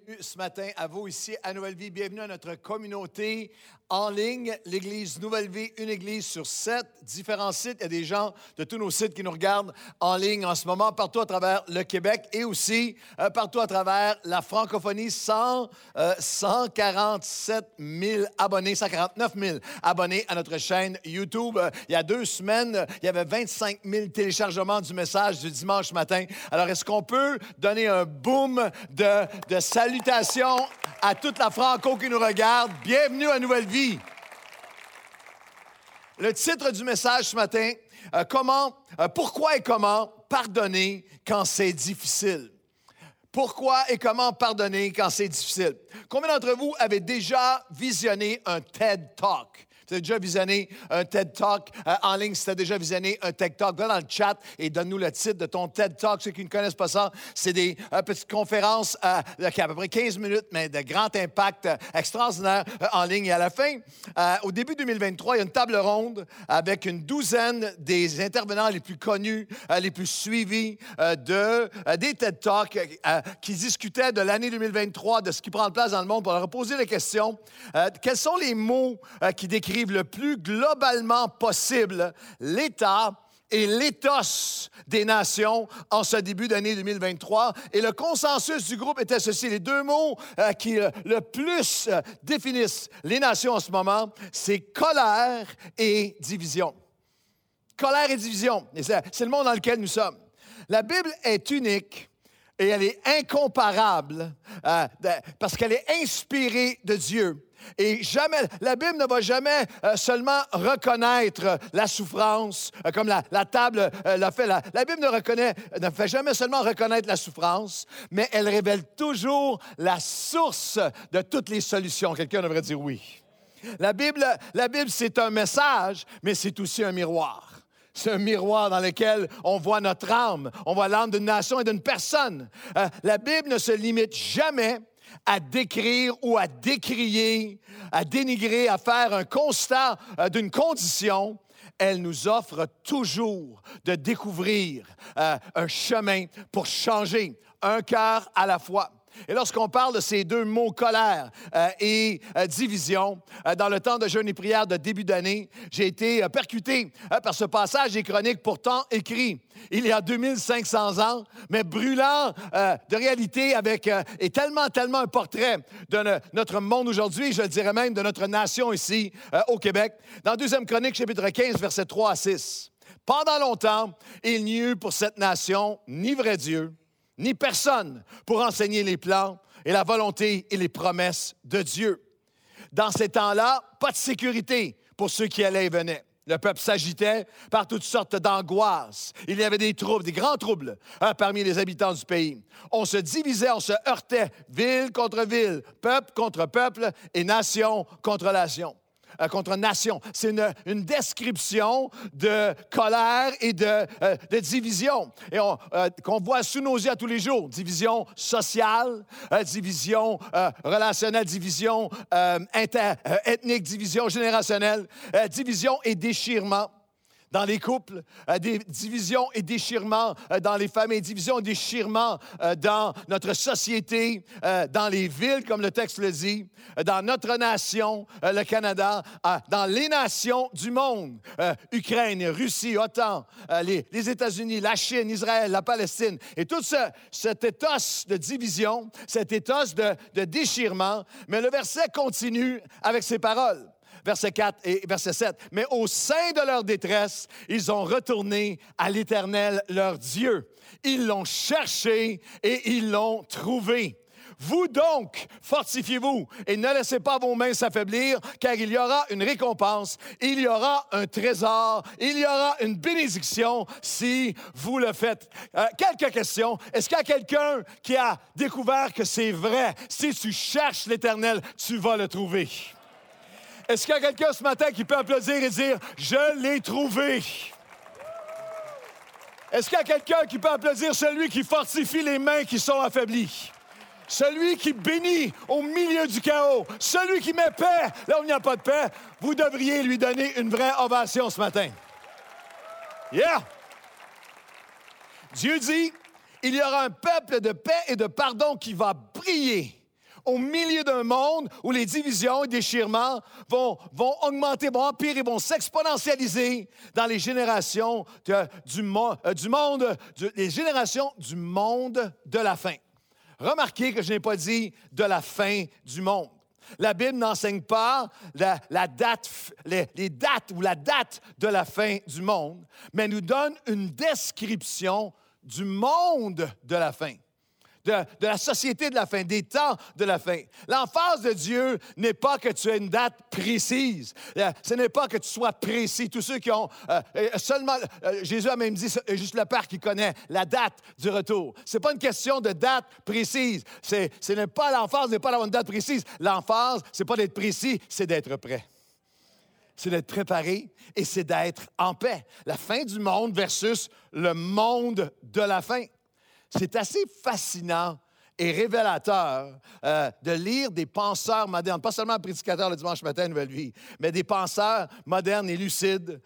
Ce matin, à vous ici à Nouvelle Vie, bienvenue à notre communauté en ligne, l'Église Nouvelle Vie, une église sur 7 différents sites. Il y a des gens de tous nos sites qui nous regardent en ligne en ce moment, partout à travers le Québec et aussi partout à travers la francophonie. 147 000 abonnés, 149 000 abonnés à notre chaîne YouTube. Il y a 2 semaines, il y avait 25 000 téléchargements du message du dimanche matin. Alors, est-ce qu'on peut donner un boom de salutations à toute la franco qui nous regarde? Bienvenue à Nouvelle Vie. Le titre du message ce matin, pourquoi et comment pardonner quand c'est difficile? Pourquoi et comment pardonner quand c'est difficile? Combien d'entre vous avez déjà visionné un TED Talk? Vous avez déjà visionné un TED Talk en ligne? Si tu as déjà visionné un TED Talk, va dans le chat et donne-nous le titre de ton TED Talk. Ceux qui ne connaissent pas ça, c'est des petites conférences qui ont à peu près 15 minutes, mais de grand impact extraordinaire en ligne. Et à la fin, au début 2023, il y a une table ronde avec une douzaine des intervenants les plus connus, les plus suivis des TED Talks qui discutaient de l'année 2023, de ce qui prend place dans le monde, pour leur poser la question, quels sont les mots qui décrivent le plus globalement possible l'état et l'éthos des nations en ce début d'année 2023. Et le consensus du groupe était ceci. Les 2 mots qui le plus définissent les nations en ce moment, c'est colère et division. Colère et division. Et c'est le monde dans lequel nous sommes. La Bible est unique et elle est incomparable parce qu'elle est inspirée de Dieu. Et jamais, la Bible ne va jamais seulement reconnaître la souffrance, comme la table l'a fait. La Bible ne fait jamais seulement reconnaître la souffrance, mais elle révèle toujours la source de toutes les solutions. Quelqu'un devrait dire oui. La Bible, c'est un message, mais c'est aussi un miroir. C'est un miroir dans lequel on voit notre âme, on voit l'âme d'une nation et d'une personne. La Bible ne se limite jamais à décrire ou à décrier, à dénigrer, à faire un constat d'une condition. Elle nous offre toujours de découvrir un chemin pour changer, un cœur à la fois. Et lorsqu'on parle de ces 2 mots, colère et division, dans le temps de jeûne et prière de début d'année, j'ai été percuté par ce passage des Chroniques pourtant écrit il y a 2500 ans, mais brûlant de réalité et tellement un portrait de notre monde aujourd'hui, je dirais même de notre nation ici au Québec. Dans 2 Chroniques, chapitre 15, versets 3 à 6. « Pendant longtemps, il n'y eut pour cette nation ni vrai Dieu, ni personne pour enseigner les plans et la volonté et les promesses de Dieu. Dans ces temps-là, pas de sécurité pour ceux qui allaient et venaient. Le peuple s'agitait par toutes sortes d'angoisses. Il y avait des troubles, des grands troubles parmi les habitants du pays. On se divisait, on se heurtait, ville contre ville, peuple contre peuple et nation contre nation. C'est une description de colère et de division. Et qu'on voit sous nos yeux à tous les jours. Division sociale, division relationnelle, division ethnique, division générationnelle, division et déchirement dans les couples, des divisions et déchirements dans les familles, divisions et déchirements dans notre société, dans les villes, comme le texte le dit, dans notre nation, le Canada, dans les nations du monde, Ukraine, Russie, OTAN, les États-Unis, la Chine, Israël, la Palestine. Et tout cet éthos de division, cet éthos de déchirement, mais le verset continue avec ces paroles. Verset 4 et verset 7. « Mais au sein de leur détresse, ils ont retourné à l'Éternel, leur Dieu. Ils l'ont cherché et ils l'ont trouvé. Vous donc, fortifiez-vous et ne laissez pas vos mains s'affaiblir, car il y aura une récompense, il y aura un trésor, il y aura une bénédiction si vous le faites. » Quelques questions. Est-ce qu'il y a quelqu'un qui a découvert que c'est vrai? Si tu cherches l'Éternel, tu vas le trouver. Est-ce qu'il y a quelqu'un ce matin qui peut applaudir et dire « Je l'ai trouvé » ? Est-ce qu'il y a quelqu'un qui peut applaudir celui qui fortifie les mains qui sont affaiblies? Celui qui bénit au milieu du chaos, celui qui met paix là où il n'y a pas de paix, vous devriez lui donner une vraie ovation ce matin. Yeah! Dieu dit, il y aura un peuple de paix et de pardon qui va briller au milieu d'un monde où les divisions et déchirements vont augmenter, vont empirer, vont s'exponentialiser dans les générations les générations du monde de la fin. Remarquez que je n'ai pas dit de la fin du monde. La Bible n'enseigne pas les dates ou la date de la fin du monde, mais nous donne une description du monde de la fin. De la société de la fin, des temps de la fin. L'emphase de Dieu n'est pas que tu aies une date précise. Ce n'est pas que tu sois précis. Tous ceux qui ont Jésus a même dit, c'est juste le Père qui connaît la date du retour. Ce n'est pas une question de date précise. L'emphase n'est pas d'avoir une date précise. L'emphase, ce n'est pas d'être précis, c'est d'être prêt. C'est d'être préparé et c'est d'être en paix. La fin du monde versus le monde de la fin. C'est assez fascinant et révélateur de lire des penseurs modernes, pas seulement un prédicateur le dimanche matin, Nouvelle Vie, mais des penseurs modernes et lucides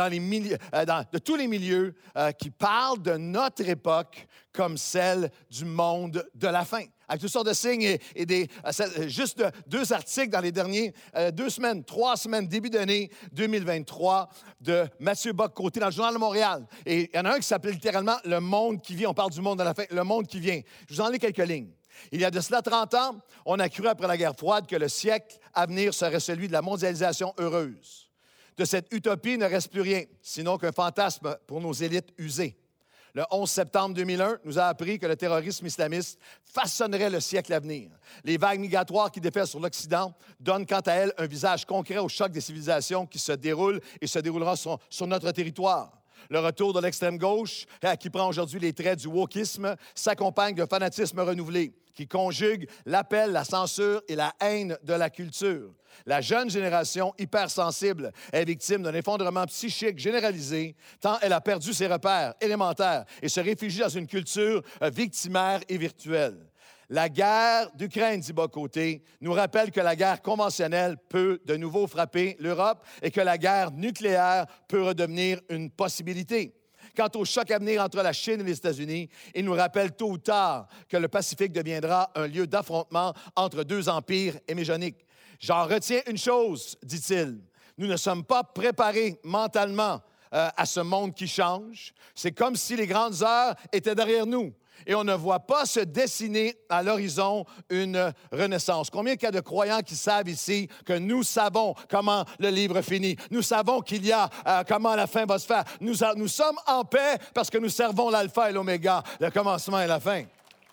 de tous les milieux qui parlent de notre époque comme celle du monde de la fin. Avec toutes sortes de signes juste 2 articles dans les derniers 3 semaines, début d'année 2023, de Mathieu Bock-Côté dans le Journal de Montréal. Et il y en a un qui s'appelle littéralement « Le monde qui vient ». On parle du monde de la fin, le monde qui vient. Je vous en lis quelques lignes. Il y a de cela 30 ans, on a cru après la guerre froide que le siècle à venir serait celui de la mondialisation heureuse. De cette utopie ne reste plus rien, sinon qu'un fantasme pour nos élites usées. Le 11 septembre 2001 nous a appris que le terrorisme islamiste façonnerait le siècle à venir. Les vagues migratoires qui déferlent sur l'Occident donnent quant à elles un visage concret au choc des civilisations qui se déroulent et se déroulera sur notre territoire. Le retour de l'extrême gauche, qui prend aujourd'hui les traits du wokisme, s'accompagne d'un fanatisme renouvelé qui conjugue l'appel, la censure et la haine de la culture. La jeune génération hypersensible est victime d'un effondrement psychique généralisé, tant elle a perdu ses repères élémentaires et se réfugie dans une culture victimaire et virtuelle. La guerre d'Ukraine, dit Bock-Côté, nous rappelle que la guerre conventionnelle peut de nouveau frapper l'Europe et que la guerre nucléaire peut redevenir une possibilité. Quant au choc à venir entre la Chine et les États-Unis, il nous rappelle tôt ou tard que le Pacifique deviendra un lieu d'affrontement entre 2 empires hémégoniques. J'en retiens une chose, dit-il, nous ne sommes pas préparés mentalement à ce monde qui change. C'est comme si les grandes heures étaient derrière nous. Et on ne voit pas se dessiner à l'horizon une renaissance. Combien il y a de croyants qui savent ici que nous savons comment le livre finit? Nous savons qu'il y a comment la fin va se faire. Nous sommes en paix parce que nous servons l'alpha et l'oméga, le commencement et la fin.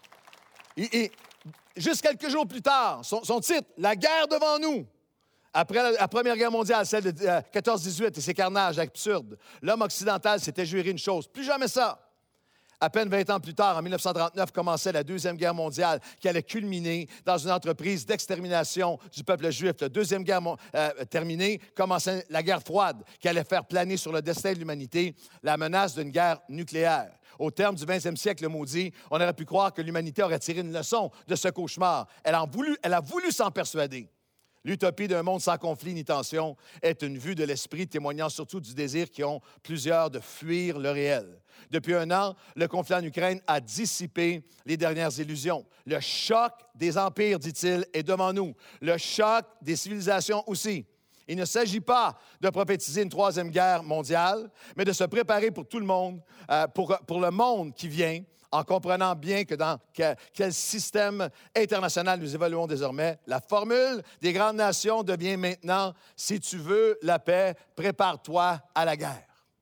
Et juste quelques jours plus tard, son titre, « La guerre devant nous ». Après la Première Guerre mondiale, celle de 14-18 et ses carnages absurdes, l'homme occidental s'était juré une chose, plus jamais ça. À peine 20 ans plus tard, en 1939, commençait la Deuxième Guerre mondiale qui allait culminer dans une entreprise d'extermination du peuple juif. La Deuxième Guerre terminée, commençait la guerre froide qui allait faire planer sur le destin de l'humanité la menace d'une guerre nucléaire. Au terme du 20e siècle maudit, on aurait pu croire que l'humanité aurait tiré une leçon de ce cauchemar. Elle a voulu s'en persuader. L'utopie d'un monde sans conflit ni tension est une vue de l'esprit témoignant surtout du désir qu'ont plusieurs de fuir le réel. Depuis 1 an, le conflit en Ukraine a dissipé les dernières illusions. Le choc des empires, dit-il, est devant nous. Le choc des civilisations aussi. Il ne s'agit pas de prophétiser une 3e guerre mondiale, mais de se préparer pour tout le monde, pour le monde qui vient, en comprenant bien que dans quel système international nous évoluons désormais. La formule des grandes nations devient maintenant « Si tu veux la paix, prépare-toi à la guerre ».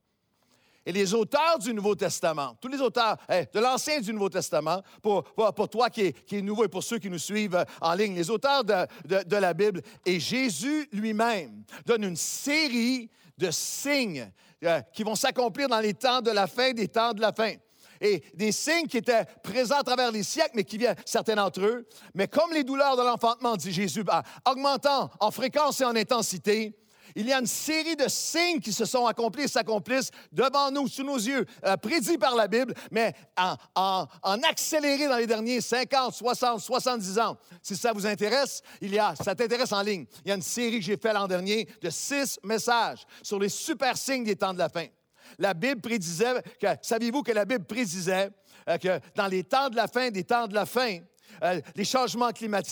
Et les auteurs du Nouveau Testament, tous les auteurs de l'Ancien et du Nouveau Testament, pour toi qui est nouveau et pour ceux qui nous suivent en ligne, les auteurs de la Bible et Jésus lui-même donnent une série de signes qui vont s'accomplir dans les temps de la fin, des temps de la fin. Et des signes qui étaient présents à travers les siècles, mais qui viennent, certains d'entre eux, mais comme les douleurs de l'enfantement, dit Jésus, augmentant en fréquence et en intensité, il y a une série de signes qui se sont accomplis et s'accomplissent devant nous, sous nos yeux, prédits par la Bible, mais en accéléré dans les derniers 50, 60, 70 ans. Si ça vous intéresse, ça t'intéresse en ligne. Il y a une série que j'ai faite l'an dernier de 6 messages sur les super signes des temps de la fin. La Bible prédisait, saviez-vous que la Bible prédisait que dans les temps de la fin, des temps de la fin, les changements climatiques,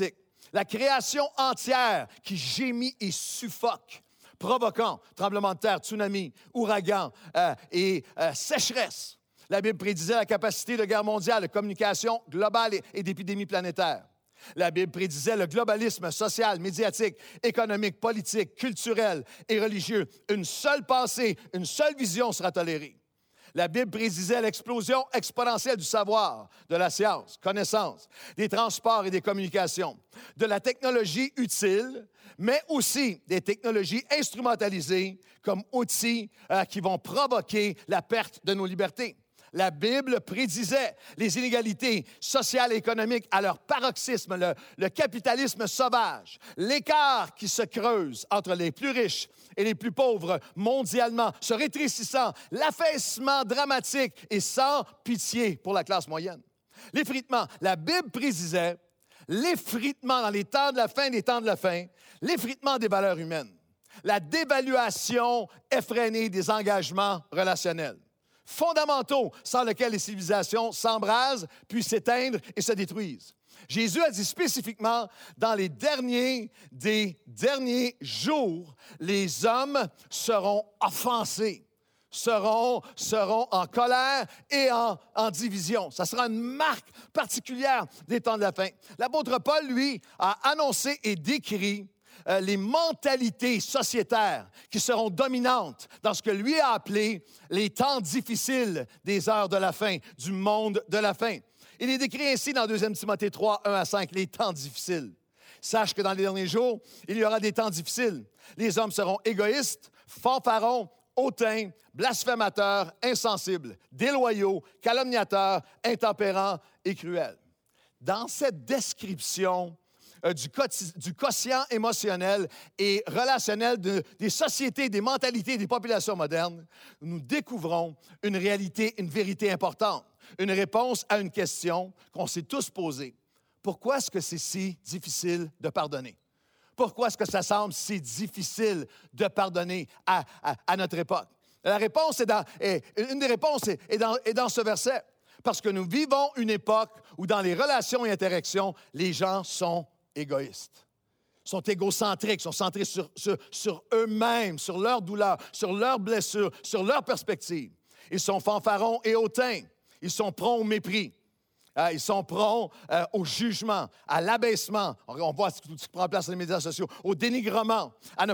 La création entière qui gémit et suffoque, provoquant tremblements de terre, tsunamis, ouragans et sécheresse. La Bible prédisait la capacité de guerre mondiale, de communication globale et d'épidémie planétaire. La Bible prédisait le globalisme social, médiatique, économique, politique, culturel et religieux. Une seule pensée, une seule vision sera tolérée. La Bible prédisait l'explosion exponentielle du savoir, de la science, connaissance, des transports et des communications, de la technologie utile, mais aussi des technologies instrumentalisées comme outils qui vont provoquer la perte de nos libertés. La Bible prédisait les inégalités sociales et économiques à leur paroxysme, le capitalisme sauvage, l'écart qui se creuse entre les plus riches et les plus pauvres mondialement, se rétrécissant, l'affaissement dramatique et sans pitié pour la classe moyenne. L'effritement, la Bible prédisait l'effritement dans les temps de la fin des temps de la fin, l'effritement des valeurs humaines, la dévaluation effrénée des engagements relationnels, fondamentaux sans lesquels les civilisations s'embrasent, puis s'éteindre et se détruisent. Jésus a dit spécifiquement, dans les derniers des derniers jours, les hommes seront offensés, seront en colère et en division. Ça sera une marque particulière des temps de la fin. L'apôtre Paul, lui, a annoncé et décrit les mentalités sociétaires qui seront dominantes dans ce que lui a appelé les temps difficiles des heures de la fin, du monde de la fin. Il est décrit ainsi dans 2 Timothée 3, 1-5, les temps difficiles. Sache que dans les derniers jours, il y aura des temps difficiles. Les hommes seront égoïstes, fanfarons, hautains, blasphémateurs, insensibles, déloyaux, calomniateurs, intempérants et cruels. Dans cette description du quotient émotionnel et relationnel des sociétés, des mentalités, des populations modernes, nous découvrons une réalité, une vérité importante, une réponse à une question qu'on s'est tous posée. Pourquoi est-ce que c'est si difficile de pardonner? Pourquoi est-ce que ça semble si difficile de pardonner à notre époque? La réponse une des réponses est dans ce verset. Parce que nous vivons une époque où dans les relations et interactions, les gens sont égoïstes, sont égocentriques, sont centrés sur eux-mêmes, sur leurs douleurs, sur leurs blessures, sur leurs perspectives. Ils sont fanfarons et hautains. Ils sont prompts au mépris. Ils sont prompts au jugement, à l'abaissement. On voit ce qui prend place sur les médias sociaux, au dénigrement,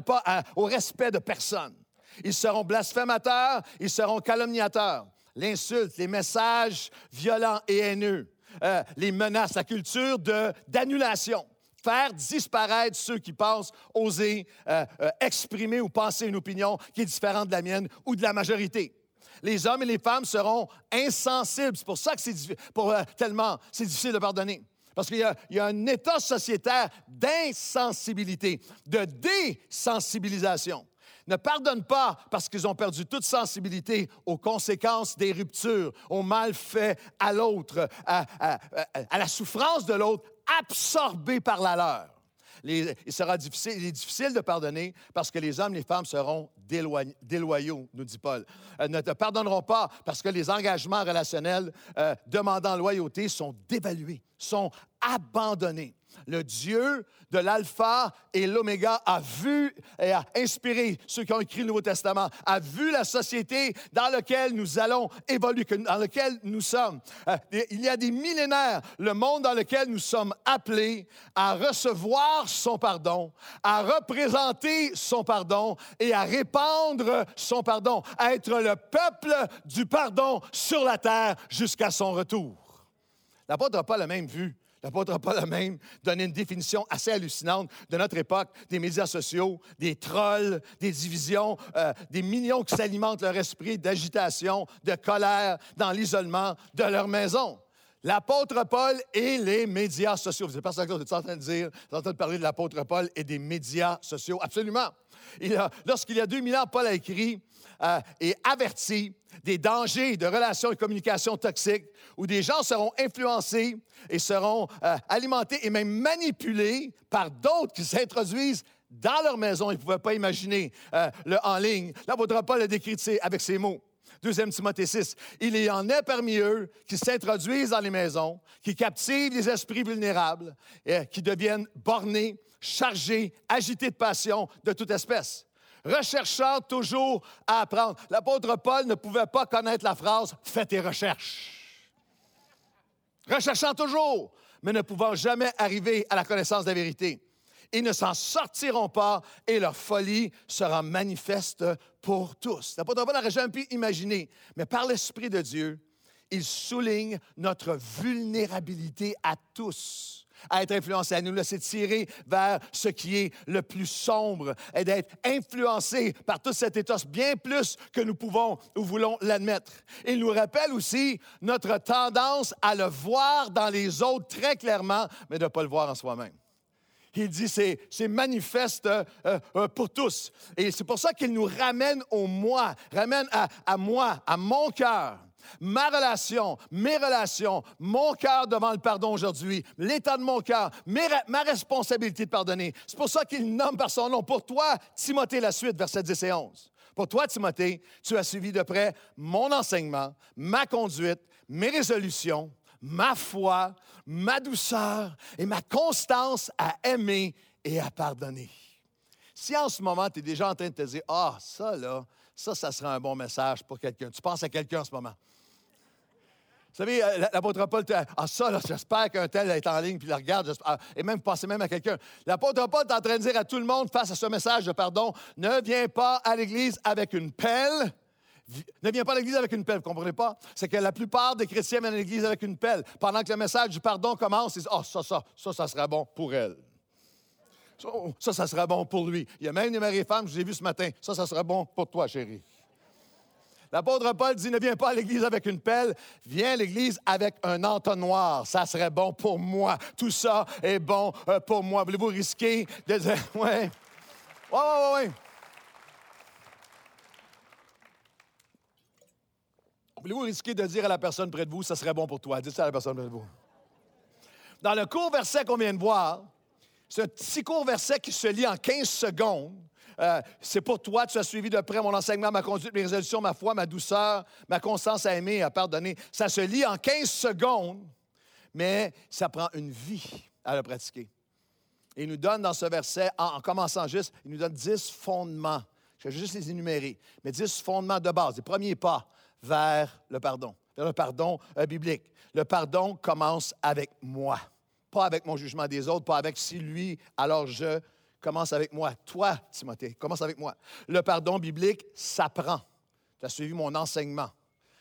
au respect de personne. Ils seront blasphémateurs, ils seront calomniateurs. L'insulte, les messages violents et haineux, les menaces, la culture d'annulation. Faire disparaître ceux qui pensent oser exprimer ou penser une opinion qui est différente de la mienne ou de la majorité. Les hommes et les femmes seront insensibles. C'est pour ça que c'est difficile de pardonner. Parce qu'il y a un état sociétaire d'insensibilité, de désensibilisation. Ne pardonnent pas parce qu'ils ont perdu toute sensibilité aux conséquences des ruptures, au mal fait à l'autre, à la souffrance de l'autre, absorbés par la leur. Il est difficile de pardonner parce que les hommes et les femmes seront déloyaux, nous dit Paul. Ne te pardonneront pas parce que les engagements relationnels demandant loyauté sont dévalués, sont abandonnés. Le Dieu de l'Alpha et l'Oméga a vu et a inspiré ceux qui ont écrit le Nouveau Testament, a vu la société dans laquelle nous allons évoluer, dans laquelle nous sommes. Il y a des millénaires, le monde dans lequel nous sommes appelés à recevoir son pardon, à représenter son pardon et à répandre son pardon, à être le peuple du pardon sur la terre jusqu'à son retour. L'apôtre Paul a même vu. L'apôtre Paul a même donné une définition assez hallucinante de notre époque, des médias sociaux, des trolls, des divisions, des millions qui s'alimentent leur esprit d'agitation, de colère, dans l'isolement de leur maison. L'apôtre Paul et les médias sociaux. Vous êtes pas d'accord, vous êtes en train de dire, vous êtes en train de parler de l'apôtre Paul et des médias sociaux. Absolument. Lorsqu'il y a 2000 ans, Paul a écrit et averti des dangers de relations et communications toxiques où des gens seront influencés et seront alimentés et même manipulés par d'autres qui s'introduisent dans leur maison. Ils ne pouvaient pas imaginer le en ligne. L'apôtre Paul a décrit avec ces mots. 2 Timothée 6. Il y en est parmi eux qui s'introduisent dans les maisons, qui captivent les esprits vulnérables, et qui deviennent bornés, chargés, agités de passion de toute espèce. Recherchant toujours à apprendre. L'apôtre Paul ne pouvait pas connaître la phrase « Fais tes recherches ». Recherchant toujours, mais ne pouvant jamais arriver à la connaissance de la vérité. Ils ne s'en sortiront pas et leur folie sera manifeste pour tous. L'apôtre Paul n'aurait jamais pu imaginer, mais par l'Esprit de Dieu, il souligne notre vulnérabilité à tous, à être influencés, à nous laisser tirer vers ce qui est le plus sombre et d'être influencés par tout cet état bien plus que nous pouvons ou voulons l'admettre. Il nous rappelle aussi notre tendance à le voir dans les autres très clairement, mais de ne pas le voir en soi-même. Il dit c'est manifeste pour tous. Et c'est pour ça qu'il nous ramène au moi, ramène à moi, à mon cœur. Ma relation, mes relations, mon cœur devant le pardon aujourd'hui, l'état de mon cœur, ma responsabilité de pardonner. C'est pour ça qu'il nomme par son nom. Pour toi, Timothée, la suite, versets 10 et 11. Pour toi, Timothée, tu as suivi de près mon enseignement, ma conduite, mes résolutions, ma foi, ma douceur et ma constance à aimer et à pardonner. Si en ce moment, tu es déjà en train de te dire « Ah, ça sera un bon message pour quelqu'un. » Tu penses à quelqu'un en ce moment. Vous savez, l'apôtre Paul, j'espère qu'un tel est en ligne puis le regarde, et même pensez même à quelqu'un. L'apôtre Paul est en train de dire à tout le monde face à ce message de pardon, ne viens pas à l'Église avec une pelle. Ne viens pas à l'Église avec une pelle, vous ne comprenez pas? C'est que la plupart des chrétiens viennent à l'Église avec une pelle. Pendant que le message du pardon commence, ils disent, ça sera bon pour elle. Ça sera bon pour lui. Il y a même des maris et femmes, je vous ai vu ce matin, ça sera bon pour toi, chérie. L'apôtre Paul dit, ne viens pas à l'Église avec une pelle, viens à l'Église avec un entonnoir. Ça serait bon pour moi. Tout ça est bon pour moi. Voulez-vous risquer de dire, ouais. Voulez-vous risquer de dire à la personne près de vous, ça serait bon pour toi? Dites ça à la personne près de vous. Dans le court verset qu'on vient de voir, c'est un petit court verset qui se lit en 15 secondes. C'est pour toi, tu as suivi de près mon enseignement, ma conduite, mes résolutions, ma foi, ma douceur, ma constance à aimer et à pardonner. Ça se lit en 15 secondes, mais ça prend une vie à le pratiquer. Et il nous donne dans ce verset, en commençant juste, il nous donne 10 fondements. Je vais juste les énumérer, mais 10 fondements de base, les premiers pas vers le pardon biblique. Le pardon commence avec moi, pas avec mon jugement des autres, pas avec si lui, alors je... Commence avec moi. Toi, Timothée, commence avec moi. Le pardon biblique s'apprend. Tu as suivi mon enseignement.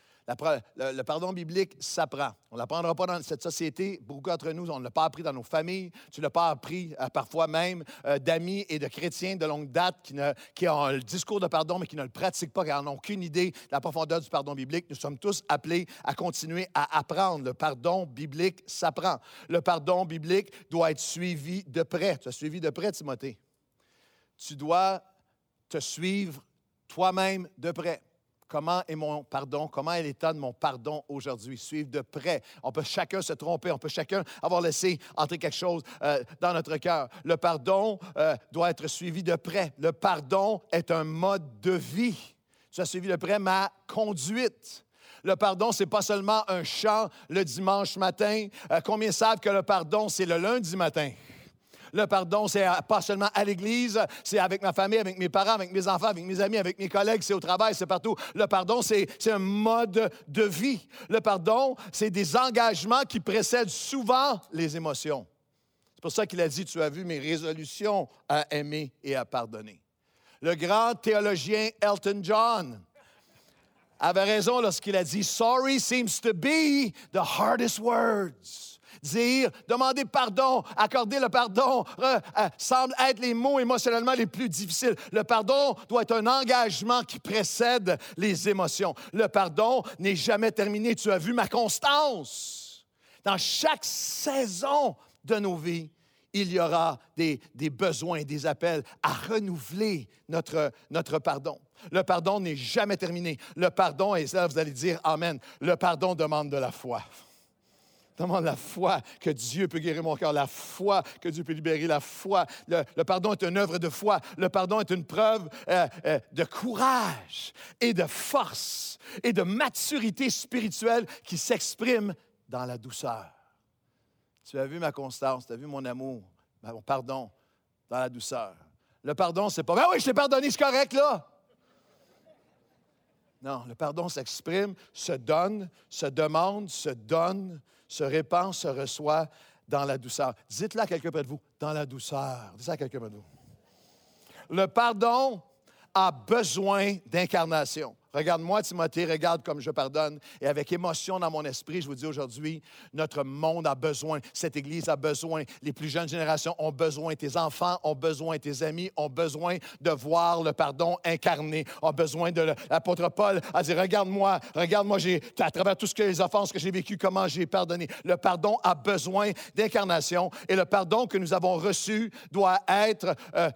Le pardon biblique s'apprend. On ne l'apprendra pas dans cette société. Beaucoup d'entre nous, on ne l'a pas appris dans nos familles. Tu ne l'as pas appris parfois même d'amis et de chrétiens de longue date qui ont le discours de pardon, mais qui ne le pratiquent pas, qui n'en ont aucune idée de la profondeur du pardon biblique. Nous sommes tous appelés à continuer à apprendre. Le pardon biblique s'apprend. Le pardon biblique doit être suivi de près. Tu as suivi de près, Timothée. Tu dois te suivre toi-même de près. Comment est mon pardon? Comment est l'état de mon pardon aujourd'hui? Suivre de près. On peut chacun se tromper. On peut chacun avoir laissé entrer quelque chose dans notre cœur. Le pardon doit être suivi de près. Le pardon est un mode de vie. Tu as suivi de près ma conduite. Le pardon, ce n'est pas seulement un chant le dimanche matin. Combien savent que le pardon, c'est le lundi matin? Le pardon, c'est pas seulement à l'Église, c'est avec ma famille, avec mes parents, avec mes enfants, avec mes amis, avec mes collègues, c'est au travail, c'est partout. Le pardon, c'est un mode de vie. Le pardon, c'est des engagements qui précèdent souvent les émotions. C'est pour ça qu'il a dit, tu as vu mes résolutions à aimer et à pardonner. Le grand théologien Elton John avait raison lorsqu'il a dit, sorry seems to be the hardest words. Dire, demander pardon, accorder le pardon semble être les mots émotionnellement les plus difficiles. Le pardon doit être un engagement qui précède les émotions. Le pardon n'est jamais terminé. Tu as vu ma constance. Dans chaque saison de nos vies, il y aura des besoins, des appels à renouveler notre pardon. Le pardon n'est jamais terminé. Le pardon, et ça vous allez dire Amen, le pardon demande de la foi. Demande la foi que Dieu peut guérir mon cœur, la foi que Dieu peut libérer, la foi. Le pardon est une œuvre de foi. Le pardon est une preuve de courage et de force et de maturité spirituelle qui s'exprime dans la douceur. Tu as vu ma constance, tu as vu mon amour, mon pardon dans la douceur. Le pardon, c'est pas « Ben oui, je t'ai pardonné, c'est correct, là! » Non, le pardon s'exprime, se donne, se demande, se donne, se répand, se reçoit dans la douceur. Dites-le à quelqu'un près de vous, dans la douceur. Dites-le à quelqu'un près de vous. Le pardon a besoin d'incarnation. Regarde-moi, Timothée, regarde comme je pardonne. Et avec émotion dans mon esprit, je vous dis aujourd'hui, notre monde a besoin, cette Église a besoin, les plus jeunes générations ont besoin, tes enfants ont besoin, tes amis ont besoin de voir le pardon incarné, ont besoin de l'apôtre Paul a dit, regarde-moi, à travers tout ce que les offenses que j'ai vécues, comment j'ai pardonné. Le pardon a besoin d'incarnation et le pardon que nous avons reçu doit être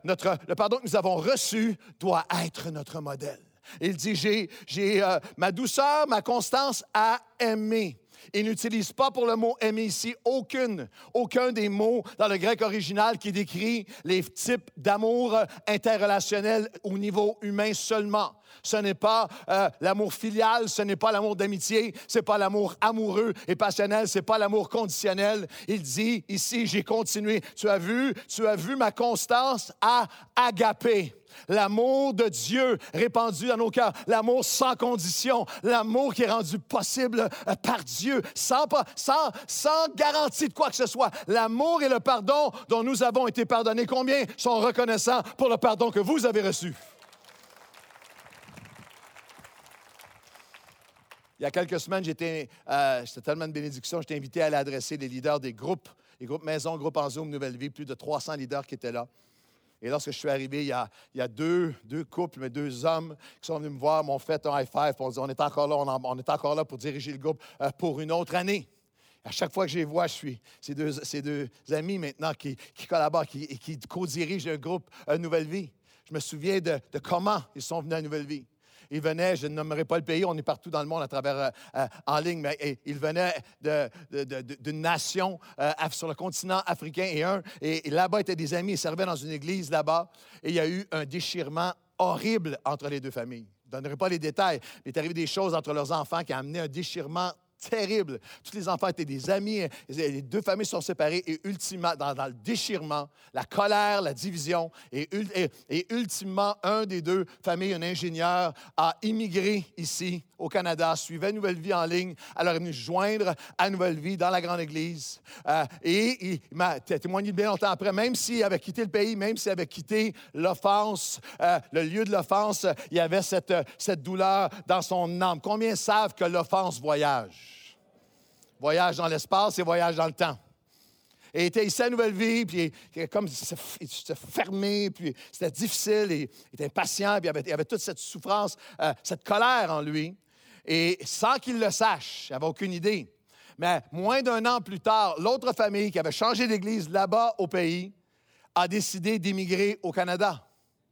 notre modèle. Il dit, j'ai ma douceur, ma constance à aimer. Il n'utilise pas pour le mot aimer ici aucun des mots dans le grec original qui décrit les types d'amour interrelationnel au niveau humain seulement. Ce n'est pas l'amour filial, ce n'est pas l'amour d'amitié, ce n'est pas l'amour amoureux et passionnel, ce n'est pas l'amour conditionnel. Il dit ici, j'ai continué. Tu as vu ma constance à agapé. L'amour de Dieu répandu dans nos cœurs, l'amour sans condition, l'amour qui est rendu possible par Dieu, sans garantie de quoi que ce soit. L'amour et le pardon dont nous avons été pardonnés. Combien sont reconnaissants pour le pardon que vous avez reçu? Il y a quelques semaines, c'était tellement une bénédiction, j'étais invité à aller adresser les leaders des groupes Maison, groupe en Zoom, Nouvelle Vie, plus de 300 leaders qui étaient là. Et lorsque je suis arrivé, il y a deux couples, mais deux hommes qui sont venus me voir, m'ont fait un high five, on dit, on est encore là pour diriger le groupe pour une autre année. À chaque fois que je les vois, c'est deux amis maintenant qui collaborent et qui co-dirigent un groupe Nouvelle Vie. Je me souviens de comment ils sont venus à Nouvelle Vie. Ils venaient, je ne nommerai pas le pays, on est partout dans le monde à travers en ligne, mais ils venaient d'une nation sur le continent africain et là-bas étaient des amis, ils servaient dans une église là-bas et il y a eu un déchirement horrible entre les deux familles. Je ne donnerai pas les détails, mais il est arrivé des choses entre leurs enfants qui ont amené un déchirement terrible. Tous les enfants étaient des amis. Les deux familles sont séparées et ultimement, dans le déchirement, la colère, la division, et ultimement, un des deux familles, un ingénieur, a immigré ici au Canada, suivait Nouvelle Vie en ligne, alors est venu se joindre à Nouvelle Vie dans la grande église. Et il m'a témoigné bien longtemps après, même s'il avait quitté le pays, même s'il avait quitté l'offense, le lieu de l'offense, il y avait cette douleur dans son âme. Combien savent que l'offense voyage? Voyage dans l'espace et voyage dans le temps. Et il était ici à Nouvelle Vie, puis comme il s'était fermé, puis c'était difficile, et il était impatient, puis il avait toute cette souffrance, cette colère en lui. Et sans qu'il le sache, il n'avait aucune idée. Mais moins d'un an plus tard, l'autre famille qui avait changé d'église là-bas au pays a décidé d'émigrer au Canada.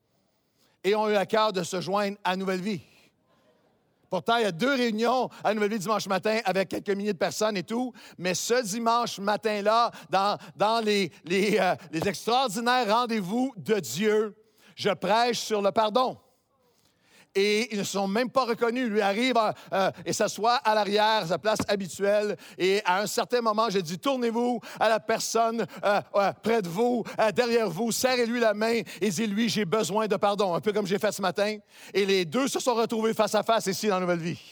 Et ont eu à cœur de se joindre à Nouvelle Vie. Pourtant, il y a 2 réunions à Nouvelle Vie dimanche matin avec quelques milliers de personnes et tout. Mais ce dimanche matin-là, dans les extraordinaires rendez-vous de Dieu, je prêche sur le pardon. Et ils ne se sont même pas reconnus. Lui arrive et s'assoit à l'arrière, à sa place habituelle. Et à un certain moment, j'ai dit, tournez-vous à la personne près de vous, derrière vous, serrez-lui la main et dis-lui, j'ai besoin de pardon. Un peu comme j'ai fait ce matin. Et les deux se sont retrouvés face à face ici dans Nouvelle Vie.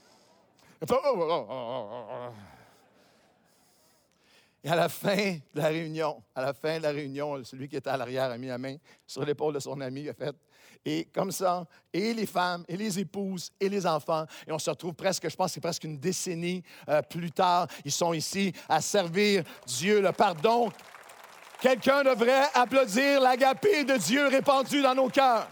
Et à la fin de la réunion, celui qui était à l'arrière a mis la main sur l'épaule de son ami, il a fait. Et comme ça, et les femmes, et les épouses, et les enfants, et on se retrouve presque, je pense que c'est presque une décennie plus tard, ils sont ici à servir Dieu, le pardon. Quelqu'un devrait applaudir l'agapé de Dieu répandu dans nos cœurs.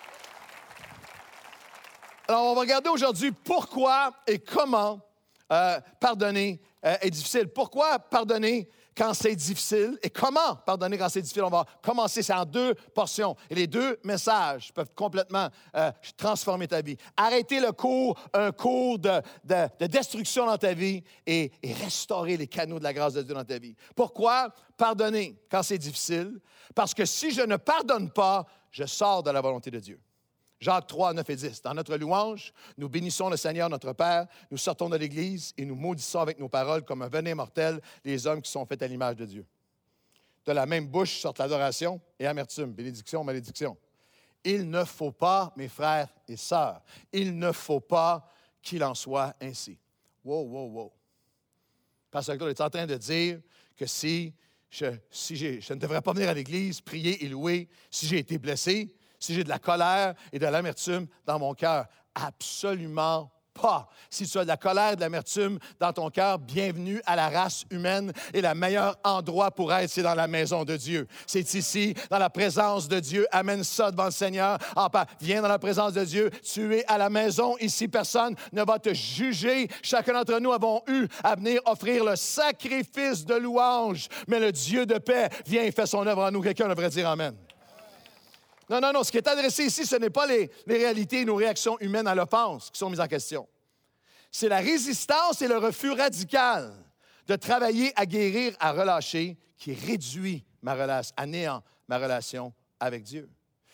Alors, on va regarder aujourd'hui pourquoi et comment pardonner est difficile. Pourquoi pardonner quand c'est difficile et comment pardonner quand c'est difficile. On va commencer, c'est en 2 portions. Et les 2 messages peuvent complètement transformer ta vie. Arrêter un cours de destruction dans ta vie et restaurer les canaux de la grâce de Dieu dans ta vie. Pourquoi pardonner quand c'est difficile? Parce que si je ne pardonne pas, je sors de la volonté de Dieu. Jacques 3, 9 et 10. Dans notre louange, nous bénissons le Seigneur notre Père, nous sortons de l'Église et nous maudissons avec nos paroles comme un venin mortel les hommes qui sont faits à l'image de Dieu. De la même bouche sortent l'adoration et amertume, bénédiction, malédiction. Il ne faut pas, mes frères et sœurs, il ne faut pas qu'il en soit ainsi. Wow, wow, wow. Pasteur Claude est en train de dire que si je ne devrais pas venir à l'Église, prier et louer, si j'ai été blessé, si j'ai de la colère et de l'amertume dans mon cœur. Absolument pas. Si tu as de la colère et de l'amertume dans ton cœur, bienvenue à la race humaine. Et le meilleur endroit pour être, c'est dans la maison de Dieu. C'est ici, dans la présence de Dieu. Amène ça devant le Seigneur. Viens dans la présence de Dieu. Tu es à la maison. Ici, personne ne va te juger. Chacun d'entre nous avons eu à venir offrir le sacrifice de louange. Mais le Dieu de paix vient et fait son œuvre en nous. Quelqu'un devrait dire Amen. Non. Ce qui est adressé ici, ce n'est pas les réalités et nos réactions humaines à l'offense qui sont mises en question. C'est la résistance et le refus radical de travailler à guérir, à relâcher, qui réduit à néant ma relation avec Dieu.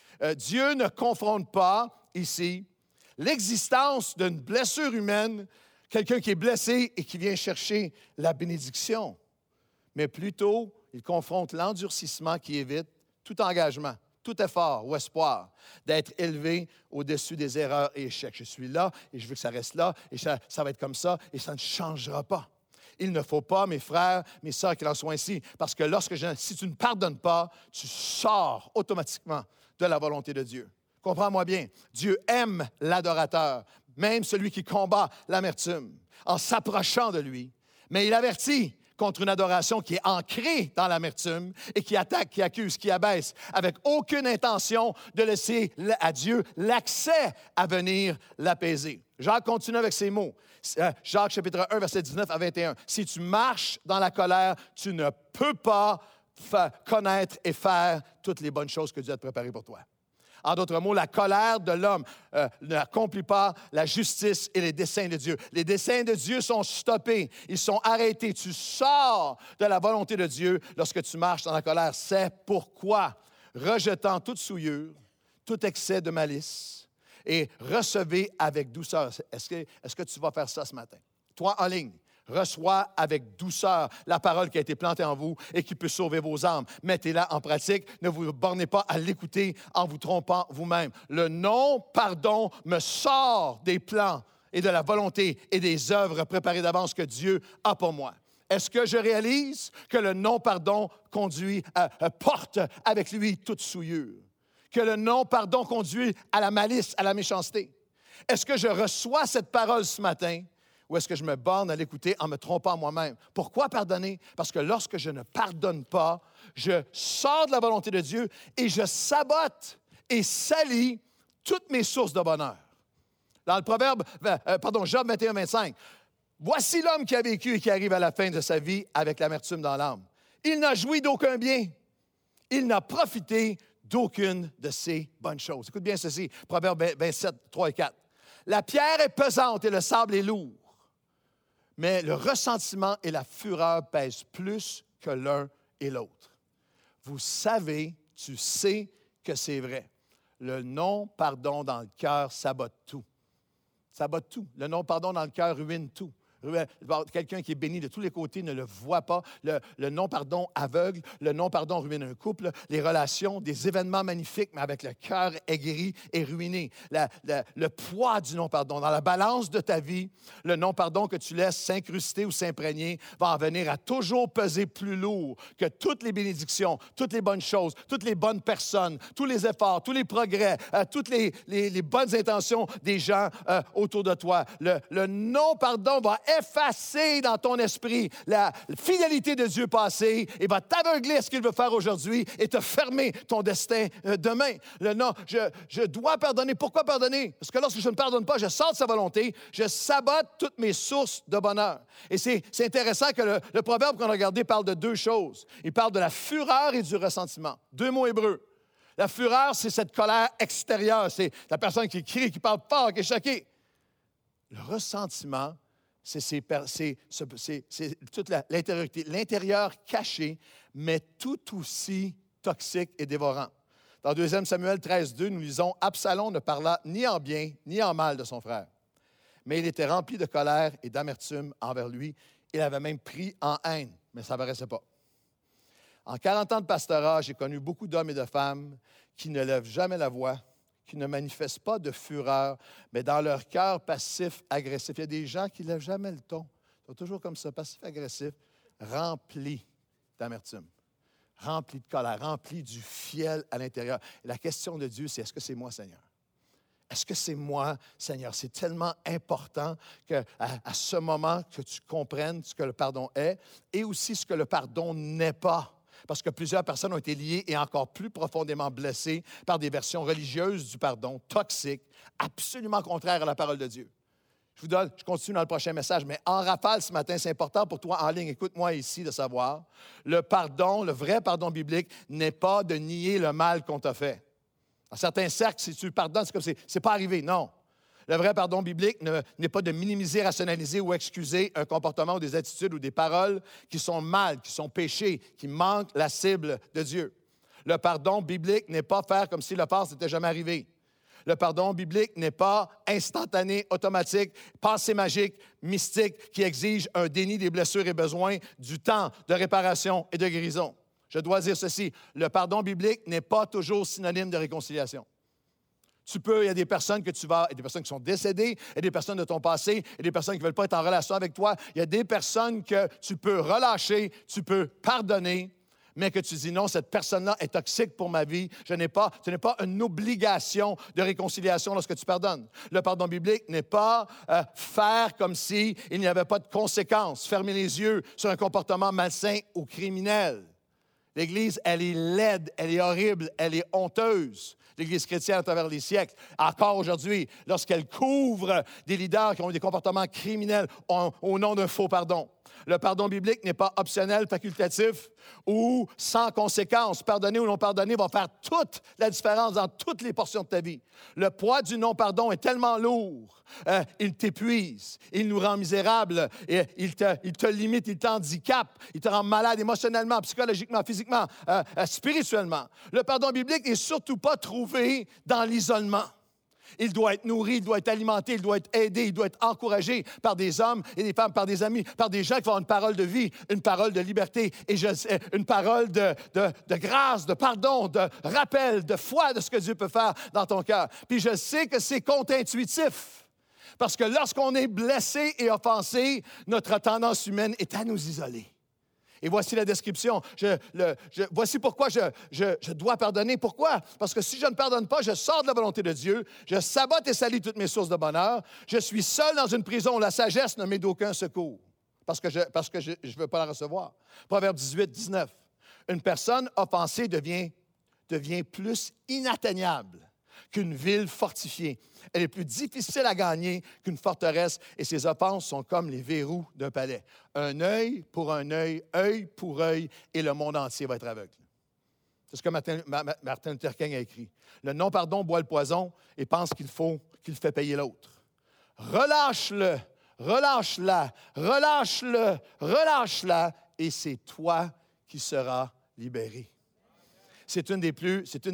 Dieu ne confronte pas ici l'existence d'une blessure humaine, quelqu'un qui est blessé et qui vient chercher la bénédiction, mais plutôt, il confronte l'endurcissement qui évite tout engagement, tout effort ou espoir d'être élevé au-dessus des erreurs et échecs. Je suis là et je veux que ça reste là et ça va être comme ça et ça ne changera pas. Il ne faut pas, mes frères, mes sœurs, qu'il en soit ainsi, parce que si tu ne pardonnes pas, tu sors automatiquement de la volonté de Dieu. Comprends-moi bien, Dieu aime l'adorateur, même celui qui combat l'amertume, en s'approchant de lui, mais il avertit contre une adoration qui est ancrée dans l'amertume et qui attaque, qui accuse, qui abaisse, avec aucune intention de laisser à Dieu l'accès à venir l'apaiser. Jacques continue avec ces mots. Jacques chapitre 1, verset 19 à 21. « Si tu marches dans la colère, tu ne peux pas connaître et faire toutes les bonnes choses que Dieu a préparées pour toi. » En d'autres mots, la colère de l'homme n'accomplit pas la justice et les desseins de Dieu. Les desseins de Dieu sont stoppés, ils sont arrêtés. Tu sors de la volonté de Dieu lorsque tu marches dans la colère. C'est pourquoi, rejetant toute souillure, tout excès de malice, et recevez avec douceur. Est-ce que tu vas faire ça ce matin? Toi, en ligne. Reçois avec douceur la parole qui a été plantée en vous et qui peut sauver vos âmes. Mettez-la en pratique. Ne vous bornez pas à l'écouter en vous trompant vous-même. Le non-pardon me sort des plans et de la volonté et des œuvres préparées d'avance que Dieu a pour moi. Est-ce que je réalise que le non-pardon porte avec lui toute souillure? Que le non-pardon conduit à la malice, à la méchanceté? Est-ce que je reçois cette parole ce matin? Ou est-ce que je me borne à l'écouter en me trompant moi-même? Pourquoi pardonner? Parce que lorsque je ne pardonne pas, je sors de la volonté de Dieu et je sabote et salis toutes mes sources de bonheur. Dans le Job 21, 25, « Voici l'homme qui a vécu et qui arrive à la fin de sa vie avec l'amertume dans l'âme. Il n'a joui d'aucun bien. Il n'a profité d'aucune de ses bonnes choses. » Écoute bien ceci, Proverbe 27, 3 et 4. « La pierre est pesante et le sable est lourd. Mais le ressentiment et la fureur pèsent plus que l'un et l'autre. » Vous savez, tu sais que c'est vrai. Le non-pardon dans le cœur sabote tout. Sabote tout. Le non-pardon dans le cœur ruine tout. Quelqu'un qui est béni de tous les côtés ne le voit pas. Le non-pardon aveugle. Le non-pardon ruine un couple. Les relations, des événements magnifiques, mais avec le cœur aigri et ruiné. Le poids du non-pardon. Dans la balance de ta vie, le non-pardon que tu laisses s'incruster ou s'imprégner va en venir à toujours peser plus lourd que toutes les bénédictions, toutes les bonnes choses, toutes les bonnes personnes, tous les efforts, tous les progrès, toutes les bonnes intentions des gens autour de toi. Le non-pardon va effacer dans ton esprit la fidélité de Dieu passé et va t'aveugler à ce qu'il veut faire aujourd'hui et te fermer ton destin demain. Non, je dois pardonner. Pourquoi pardonner? Parce que lorsque je ne pardonne pas, je sors de sa volonté, je sabote toutes mes sources de bonheur. Et c'est intéressant que le proverbe qu'on a regardé parle de deux choses. Il parle de la fureur et du ressentiment. Deux mots hébreux. La fureur, c'est cette colère extérieure. C'est la personne qui crie, qui parle fort, qui est choquée. Le ressentiment, c'est toute l'intériorité, l'intérieur caché, mais tout aussi toxique et dévorant. Dans 2 Samuel 13:2, nous lisons « Absalom ne parla ni en bien ni en mal de son frère, mais il était rempli de colère et d'amertume envers lui. Il avait même pris en haine, mais ça ne paraissait pas. » En 40 ans de pastorat, j'ai connu beaucoup d'hommes et de femmes qui ne lèvent jamais la voix, qui ne manifestent pas de fureur, mais dans leur cœur passif, agressif. Il y a des gens qui ne lèvent jamais le ton. Ils sont toujours comme ça, passif-agressif, remplis d'amertume, remplis de colère, remplis du fiel à l'intérieur. Et la question de Dieu, c'est: est-ce que c'est moi, Seigneur? Est-ce que c'est moi, Seigneur? C'est tellement important qu'à ce moment que tu comprennes ce que le pardon est et aussi ce que le pardon n'est pas. Parce que plusieurs personnes ont été liées et encore plus profondément blessées par des versions religieuses du pardon, toxiques, absolument contraires à la parole de Dieu. Je continue dans le prochain message, mais en rafale ce matin, c'est important pour toi en ligne, écoute-moi ici, de savoir, le pardon, le vrai pardon biblique, n'est pas de nier le mal qu'on t'a fait. Dans certains cercles, si tu le pardonnes, c'est comme si c'est pas arrivé. Non. Le vrai pardon biblique n'est pas de minimiser, rationaliser ou excuser un comportement ou des attitudes ou des paroles qui sont mal, qui sont péchés, qui manquent la cible de Dieu. Le pardon biblique n'est pas faire comme si l'offense n'était jamais arrivée. Le pardon biblique n'est pas instantané, automatique, pensée magique, mystique, qui exige un déni des blessures et besoins, du temps de réparation et de guérison. Je dois dire ceci, le pardon biblique n'est pas toujours synonyme de réconciliation. Il y a des personnes il y a des personnes qui sont décédées, il y a des personnes de ton passé, il y a des personnes qui ne veulent pas être en relation avec toi, il y a des personnes que tu peux relâcher, tu peux pardonner, mais que tu dis non, cette personne-là est toxique pour ma vie. Ce n'est pas une obligation de réconciliation lorsque tu pardonnes. Le pardon biblique n'est pas faire comme s'il n'y avait pas de conséquences, fermer les yeux sur un comportement malsain ou criminel. L'Église, elle est laide, elle est horrible, elle est honteuse. L'Église chrétienne à travers les siècles, encore aujourd'hui, lorsqu'elle couvre des leaders qui ont des comportements criminels au nom d'un faux pardon. Le pardon biblique n'est pas optionnel, facultatif ou sans conséquence. Pardonner ou non pardonner va faire toute la différence dans toutes les portions de ta vie. Le poids du non-pardon est tellement lourd, il t'épuise, il nous rend misérables, et il te limite, il t'handicape, il te rend malade émotionnellement, psychologiquement, physiquement, spirituellement. Le pardon biblique n'est surtout pas trouvé dans l'isolement. Il doit être nourri, il doit être alimenté, il doit être aidé, il doit être encouragé par des hommes et des femmes, par des amis, par des gens qui vont avoir une parole de vie, une parole de liberté, et une parole de grâce, de pardon, de rappel, de foi de ce que Dieu peut faire dans ton cœur. Puis je sais que c'est contre-intuitif, parce que lorsqu'on est blessé et offensé, notre tendance humaine est à nous isoler. Et voici la description. Voici pourquoi je dois pardonner. Pourquoi? Parce que si je ne pardonne pas, je sors de la volonté de Dieu, je sabote et salis toutes mes sources de bonheur, je suis seul dans une prison où la sagesse ne m'est d'aucun secours, parce que je ne veux pas la recevoir. Proverbe 18-19. Une personne offensée devient plus inatteignable qu'une ville fortifiée. Elle est plus difficile à gagner qu'une forteresse et ses offenses sont comme les verrous d'un palais. Un œil pour un œil, œil pour œil, et le monde entier va être aveugle. C'est ce que Martin Luther King a écrit. Le non-pardon boit le poison et pense qu'il fait payer l'autre. Relâche-le, relâche-la, relâche-le, relâche-la, et c'est toi qui seras libéré. C'est un des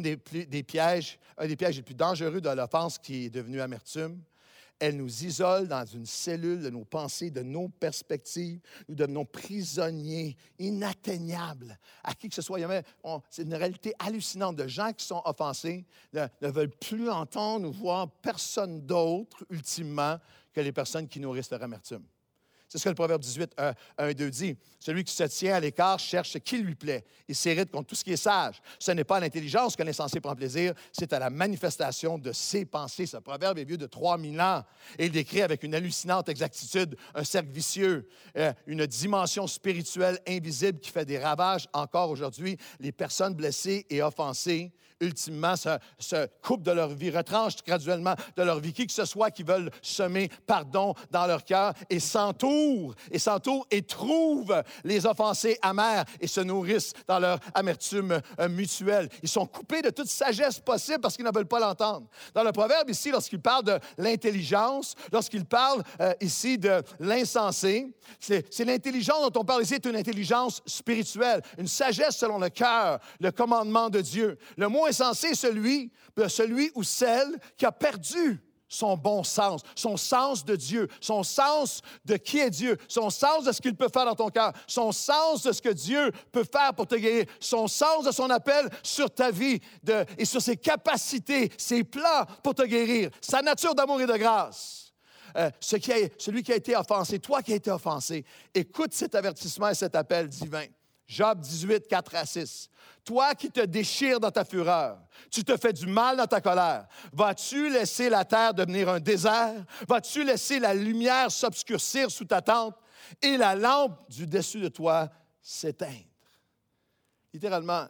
pièges les plus dangereux de l'offense qui est devenue amertume. Elle nous isole dans une cellule de nos pensées, de nos perspectives. Nous devenons prisonniers, inatteignables à qui que ce soit. C'est une réalité hallucinante de gens qui sont offensés, ne veulent plus entendre ou voir personne d'autre, ultimement, que les personnes qui nourrissent leur amertume. C'est ce que le Proverbe 18, 1 et 2 dit. Celui qui se tient à l'écart cherche ce qui lui plaît. Il s'irrite contre tout ce qui est sage. Ce n'est pas à l'intelligence que l'insensé prend plaisir, c'est à la manifestation de ses pensées. Ce proverbe est vieux de 3000 ans et il décrit avec une hallucinante exactitude un cercle vicieux, une dimension spirituelle invisible qui fait des ravages encore aujourd'hui. Les personnes blessées et offensées, ultimement, se coupent de leur vie, retranchent graduellement de leur vie. Qui que ce soit qui veulent semer pardon dans leur cœur et s'entourent et trouvent les offensés amers et se nourrissent dans leur amertume mutuelle. Ils sont coupés de toute sagesse possible parce qu'ils ne veulent pas l'entendre. Dans le proverbe ici, lorsqu'il parle de l'intelligence, lorsqu'il parle ici de l'insensé, c'est l'intelligence dont on parle ici, c'est une intelligence spirituelle, une sagesse selon le cœur, le commandement de Dieu. Le mot insensé est celui ou celle qui a perdu son bon sens, son sens de Dieu, son sens de qui est Dieu, son sens de ce qu'il peut faire dans ton cœur, son sens de ce que Dieu peut faire pour te guérir, son sens de son appel sur ta vie et sur ses capacités, ses plans pour te guérir, sa nature d'amour et de grâce. Celui qui a été offensé, toi qui as été offensé, écoute cet avertissement et cet appel divin. Job 18, 4 à 6. Toi qui te déchires dans ta fureur, tu te fais du mal dans ta colère. Vas-tu laisser la terre devenir un désert? Vas-tu laisser la lumière s'obscurcir sous ta tente et la lampe du dessus de toi s'éteindre? Littéralement,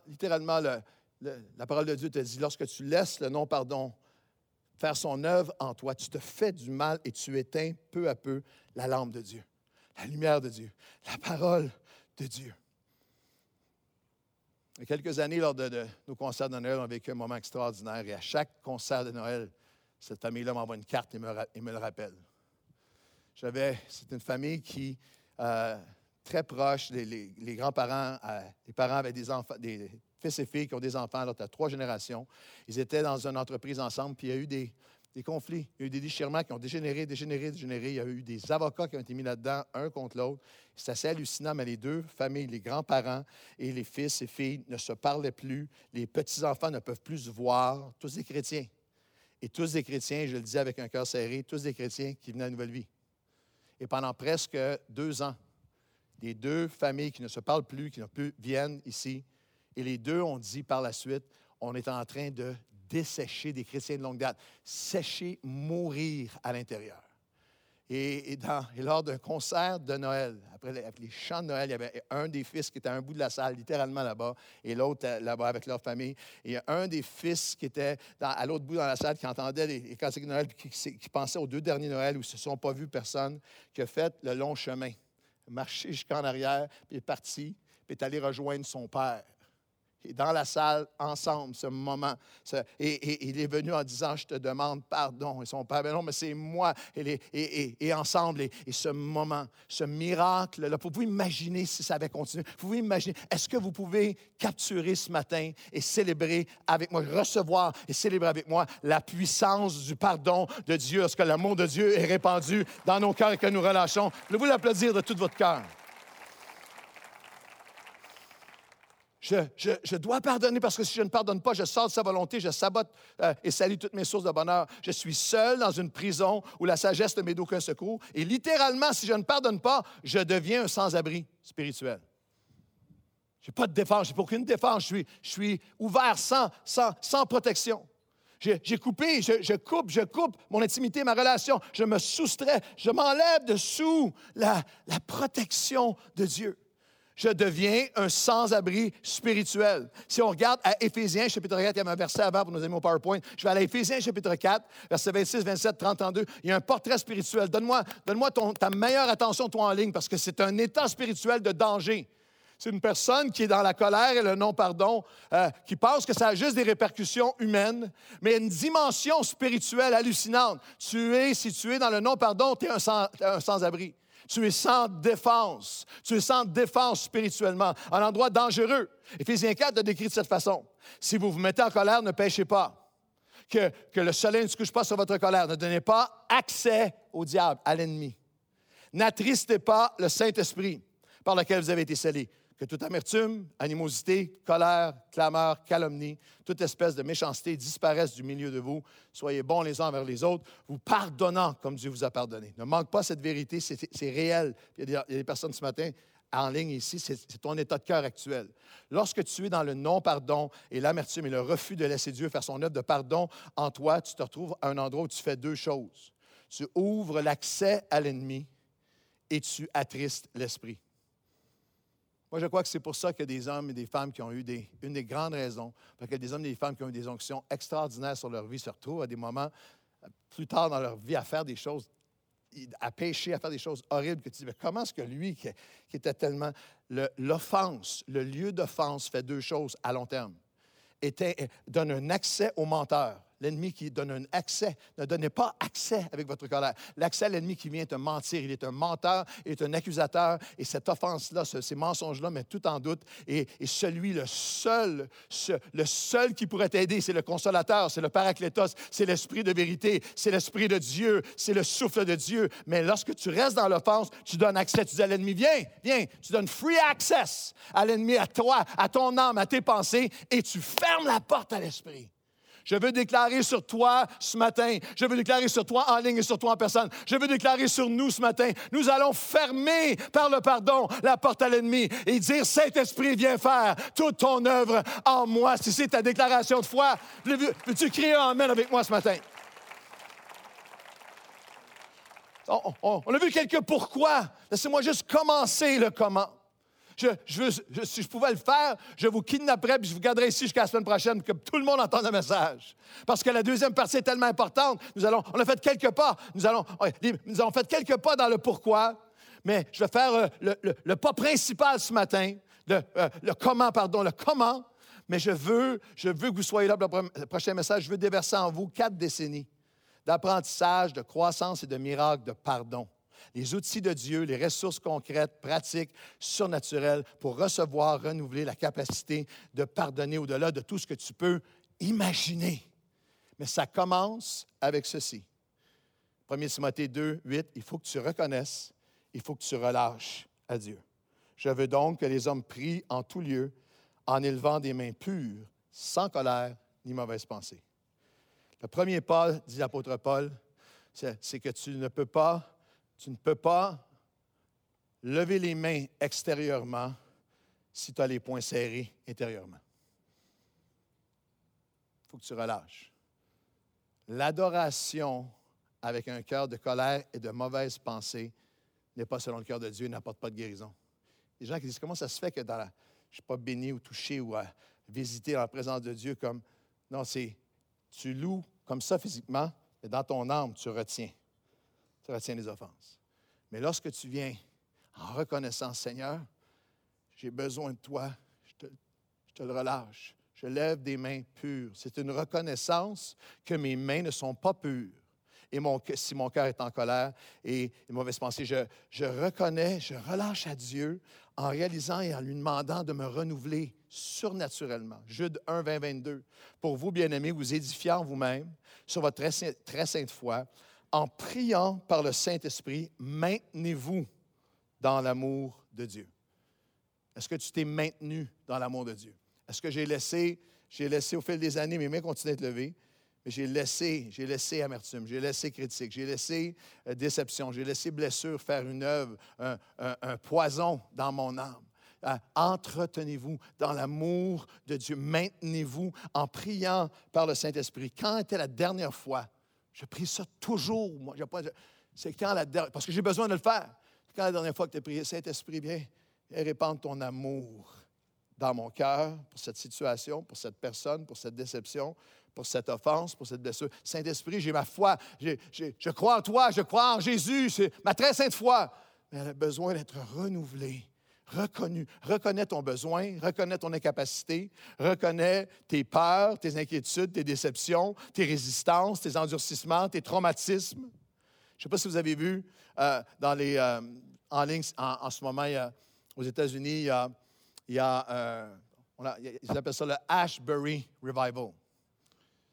la parole de Dieu te dit, lorsque tu laisses le non-pardon faire son œuvre en toi, tu te fais du mal et tu éteins peu à peu la lampe de Dieu, la lumière de Dieu, la parole de Dieu. Il y a quelques années, lors de nos concerts de Noël, on a vécu un moment extraordinaire. Et à chaque concert de Noël, cette famille-là m'envoie une carte et me le rappelle. C'est une famille qui, très proche, les grands-parents, les parents avaient des enfants, des fils et filles qui ont des enfants, alors tu as 3 générations. Ils étaient dans une entreprise ensemble, puis il y a eu des conflits, il y a eu des déchirements qui ont dégénéré. Il y a eu des avocats qui ont été mis là-dedans, un contre l'autre. C'est assez hallucinant, mais les 2 familles, les grands-parents et les fils et filles ne se parlaient plus. Les petits-enfants ne peuvent plus se voir. Tous des chrétiens. Et tous des chrétiens, je le dis avec un cœur serré, tous des chrétiens qui venaient à Nouvelle Vie. Et pendant presque 2 ans, les 2 familles qui ne se parlent plus, qui ne plus viennent ici, et les 2 ont dit par la suite, on est en train de dessécher des chrétiens de longue date, sécher, mourir à l'intérieur. Et lors d'un concert de Noël, après les chants de Noël, il y avait un des fils qui était à un bout de la salle, littéralement là-bas, et l'autre là-bas avec leur famille. Et il y a un des fils qui était à l'autre bout dans la salle, qui entendait les cantiques de Noël, puis qui pensait aux 2 derniers Noëls où ils ne se sont pas vus personne, qui a fait le long chemin, marché jusqu'en arrière, puis est parti, puis est allé rejoindre son père. Et dans la salle, ensemble, ce moment. Et il est venu en disant, je te demande pardon. Et son père, ben non, mais c'est moi. Et ensemble, et ce moment, ce miracle-là, pouvez-vous imaginer si ça avait continué? Pouvez-vous imaginer? Est-ce que vous pouvez capturer ce matin et célébrer avec moi, recevoir et célébrer avec moi la puissance du pardon de Dieu, lorsque l'amour de Dieu est répandu dans nos cœurs et que nous relâchons? Voulez-vous l'applaudir de tout votre cœur? Je dois pardonner parce que si je ne pardonne pas, je sors de sa volonté, je sabote et salis toutes mes sources de bonheur. Je suis seul dans une prison où la sagesse ne m'aide d'aucun secours. Et littéralement, si je ne pardonne pas, je deviens un sans-abri spirituel. Je n'ai pas de défense, je n'ai pas aucune défense. Je suis ouvert sans protection. J'ai coupé, je coupe mon intimité, ma relation. Je me soustrais, je m'enlève de sous la protection de Dieu. Je deviens un sans-abri spirituel. Si on regarde à Éphésiens, chapitre 4, il y avait un verset avant pour nos amis au PowerPoint. Je vais aller à Éphésiens, chapitre 4, versets 26, 27, 30, 32. Il y a un portrait spirituel. Donne-moi ta meilleure attention, toi, en ligne, parce que c'est un état spirituel de danger. C'est une personne qui est dans la colère et le non-pardon, qui pense que ça a juste des répercussions humaines, mais il y a une dimension spirituelle hallucinante. Si tu es dans le non-pardon, tu es un sans-abri. Tu es sans défense. Tu es sans défense spirituellement, un endroit dangereux. Éphésiens 4 le décrit de cette façon. Si vous vous mettez en colère, ne péchez pas. Que le soleil ne se couche pas sur votre colère. Ne donnez pas accès au diable, à l'ennemi. N'attristez pas le Saint-Esprit par lequel vous avez été scellés. Que toute amertume, animosité, colère, clameur, calomnie, toute espèce de méchanceté disparaisse du milieu de vous. Soyez bons les uns envers les autres, vous pardonnant comme Dieu vous a pardonné. Ne manque pas cette vérité, c'est réel. Il y a des personnes ce matin en ligne ici, c'est ton état de cœur actuel. Lorsque tu es dans le non-pardon et l'amertume et le refus de laisser Dieu faire son œuvre de pardon en toi, tu te retrouves à un endroit où tu fais deux choses. Tu ouvres l'accès à l'ennemi et tu attristes l'esprit. Moi, je crois que c'est pour ça qu'il y a des hommes et des femmes qui ont eu une des grandes raisons, parce qu'il y a des hommes et des femmes qui ont eu des onctions extraordinaires sur leur vie, se retrouvent à des moments plus tard dans leur vie à faire des choses, à pécher, à faire des choses horribles, que tu dis, mais comment est-ce que lui, qui était tellement... L'offense, le lieu d'offense fait deux choses à long terme. Donne un accès au menteur. L'ennemi qui donne un accès, ne donnez pas accès avec votre colère. L'accès à l'ennemi qui vient te mentir. Il est un menteur, il est un accusateur. Et cette offense-là, ces mensonges-là mettent tout en doute. Et le seul qui pourrait t'aider, c'est le consolateur, c'est le paraclétos, c'est l'esprit de vérité, c'est l'esprit de Dieu, c'est le souffle de Dieu. Mais lorsque tu restes dans l'offense, tu donnes accès. Tu dis à l'ennemi, viens. Tu donnes free access à l'ennemi, à toi, à ton âme, à tes pensées, et tu fermes la porte à l'esprit. Je veux déclarer sur toi ce matin, je veux déclarer sur toi en ligne et sur toi en personne, je veux déclarer sur nous ce matin, nous allons fermer par le pardon la porte à l'ennemi et dire, Saint-Esprit, viens faire toute ton œuvre en moi. Si c'est ta déclaration de foi, veux-tu crier amen avec moi ce matin? On a vu quelques pourquoi. Laissez-moi juste commencer le comment. Si je pouvais le faire, je vous kidnapperais puis je vous garderais ici jusqu'à la semaine prochaine pour que tout le monde entende le message. Parce que la deuxième partie est tellement importante. On a fait quelques pas. Nous avons fait quelques pas dans le pourquoi, mais je vais faire le pas principal ce matin, le comment. Mais je veux que vous soyez là pour le prochain message. Je veux déverser en vous 4 décennies d'apprentissage, de croissance et de miracles, de pardon. Les outils de Dieu, les ressources concrètes, pratiques, surnaturelles pour recevoir, renouveler la capacité de pardonner au-delà de tout ce que tu peux imaginer. Mais ça commence avec ceci. 1 Timothée 2, 8, il faut que tu reconnaisses, il faut que tu relâches à Dieu. Je veux donc que les hommes prient en tout lieu, en élevant des mains pures, sans colère ni mauvaise pensée. Le premier pas, dit l'apôtre Paul, c'est que tu ne peux pas lever les mains extérieurement si tu as les poings serrés intérieurement. Il faut que tu relâches. L'adoration avec un cœur de colère et de mauvaise pensée n'est pas selon le cœur de Dieu et n'apporte pas de guérison. Les gens qui disent, comment ça se fait que je ne suis pas béni ou touché ou à visiter dans la présence de Dieu comme... Non, tu loues comme ça physiquement, mais dans ton âme, tu retiens les offenses. Mais lorsque tu viens en reconnaissant, Seigneur, j'ai besoin de toi, je te le relâche. Je lève des mains pures. C'est une reconnaissance que mes mains ne sont pas pures. Et si mon cœur est en colère et mauvaise pensée, je reconnais, je relâche à Dieu en réalisant et en lui demandant de me renouveler surnaturellement. Jude 1, 20, 22. Pour vous, bien-aimés, vous édifiez en vous-même sur votre très sainte foi, en priant par le Saint-Esprit, maintenez-vous dans l'amour de Dieu. Est-ce que tu t'es maintenu dans l'amour de Dieu? Est-ce que j'ai laissé au fil des années, mes mains continuent d'être levées, mais j'ai laissé amertume, j'ai laissé critique, j'ai laissé déception, j'ai laissé blessure faire une œuvre, un poison dans mon âme. Entretenez-vous dans l'amour de Dieu. Maintenez-vous en priant par le Saint-Esprit. Quand était la dernière fois? Je prie ça toujours. Moi, c'est quand parce que j'ai besoin de le faire. Quand la dernière fois que tu as prié, Saint-Esprit, viens répandre ton amour dans mon cœur pour cette situation, pour cette personne, pour cette déception, pour cette offense, pour cette blessure. Saint-Esprit, j'ai ma foi. Je crois en toi, je crois en Jésus. C'est ma très sainte foi. Mais elle a besoin d'être renouvelée. Reconnu. Reconnais ton besoin, reconnais ton incapacité, reconnais tes peurs, tes inquiétudes, tes déceptions, tes résistances, tes endurcissements, tes traumatismes. Je ne sais pas si vous avez vu en ligne en ce moment, aux États-Unis, ils appellent ça le Ashbury Revival.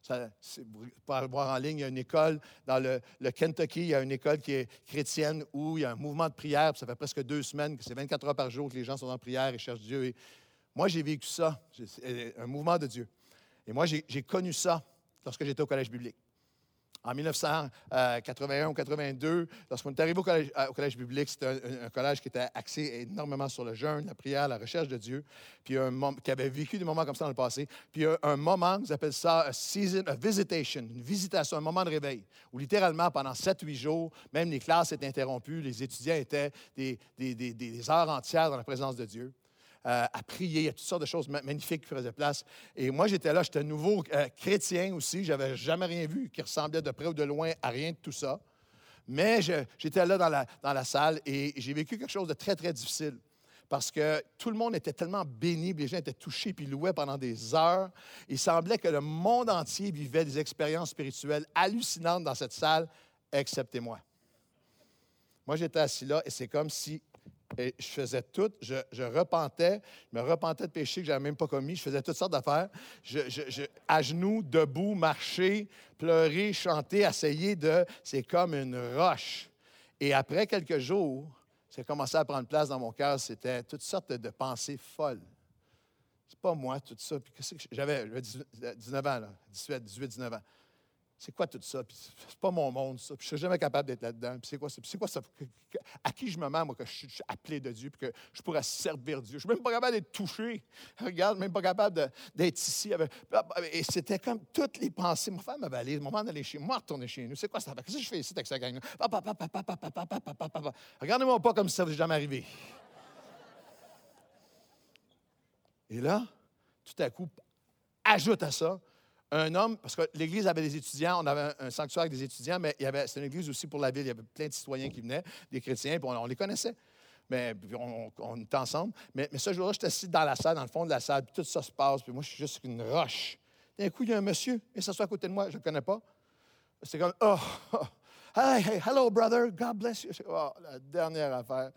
Pour voir en ligne, il y a une école dans le Kentucky, il y a une école qui est chrétienne où il y a un mouvement de prière, puis ça fait presque 2 semaines, que c'est 24 heures par jour que les gens sont en prière et cherchent Dieu. Et moi, j'ai vécu ça, un mouvement de Dieu. Et moi, j'ai connu ça lorsque j'étais au collège biblique. En 1981 ou 82, lorsqu'on est arrivé au collège biblique, c'était un collège qui était axé énormément sur le jeûne, la prière, la recherche de Dieu, puis qui avait vécu des moments comme ça dans le passé. Puis il y a un moment, ils appellent ça a visitation, une visitation, un moment de réveil, où littéralement, pendant 7-8 jours, même les classes étaient interrompues, les étudiants étaient des heures entières dans la présence de Dieu. À prier, il y a toutes sortes de choses magnifiques qui faisaient place. Et moi, j'étais là, j'étais nouveau chrétien aussi, je n'avais jamais rien vu qui ressemblait de près ou de loin à rien de tout ça. Mais j'étais là dans la salle et j'ai vécu quelque chose de très, très difficile parce que tout le monde était tellement béni, les gens étaient touchés puis louaient pendant des heures. Il semblait que le monde entier vivait des expériences spirituelles hallucinantes dans cette salle, excepté moi. Moi, j'étais assis là et c'est comme si et je faisais tout, je repentais, je me repentais de péchés que je n'avais même pas commis, je faisais toutes sortes d'affaires. À genoux, debout, marcher, pleurer, chanter, essayer c'est comme une roche. Et après quelques jours, ça a commencé à prendre place dans mon cœur, c'était toutes sortes de pensées folles. C'est pas moi, tout ça. Puis j'avais 19 ans, là, 18, 19 ans. C'est quoi tout ça? Puis c'est pas mon monde, ça. Puis je ne serais jamais capable d'être là-dedans. Puis c'est quoi ça? Puis c'est quoi ça? À qui je me mets, moi, que je suis appelé de Dieu, puis que je pourrais servir Dieu? Je ne suis même pas capable d'être touché. Regarde, même pas capable d'être ici. Et c'était comme toutes les pensées. Mon frère m'avait allé, au moment d'aller chez moi, retourner chez nous. C'est quoi ça? Qu'est-ce que je fais ici avec sa gang-là? Regardez-moi pas comme si ça ne vous est jamais arrivé. Et là, tout à coup, ajoute à ça, un homme, parce que l'Église avait des étudiants, on avait un sanctuaire avec des étudiants, mais c'était une Église aussi pour la ville. Il y avait plein de citoyens qui venaient, des chrétiens, puis on les connaissait. Mais on était ensemble. Mais ce jour-là, j'étais assis dans la salle, dans le fond de la salle, puis tout ça se passe, puis moi, je suis juste une roche. D'un coup, il y a un monsieur, il s'assoit à côté de moi, je ne le connais pas. C'est comme, hey, hello, brother, God bless you. Oh, la dernière affaire.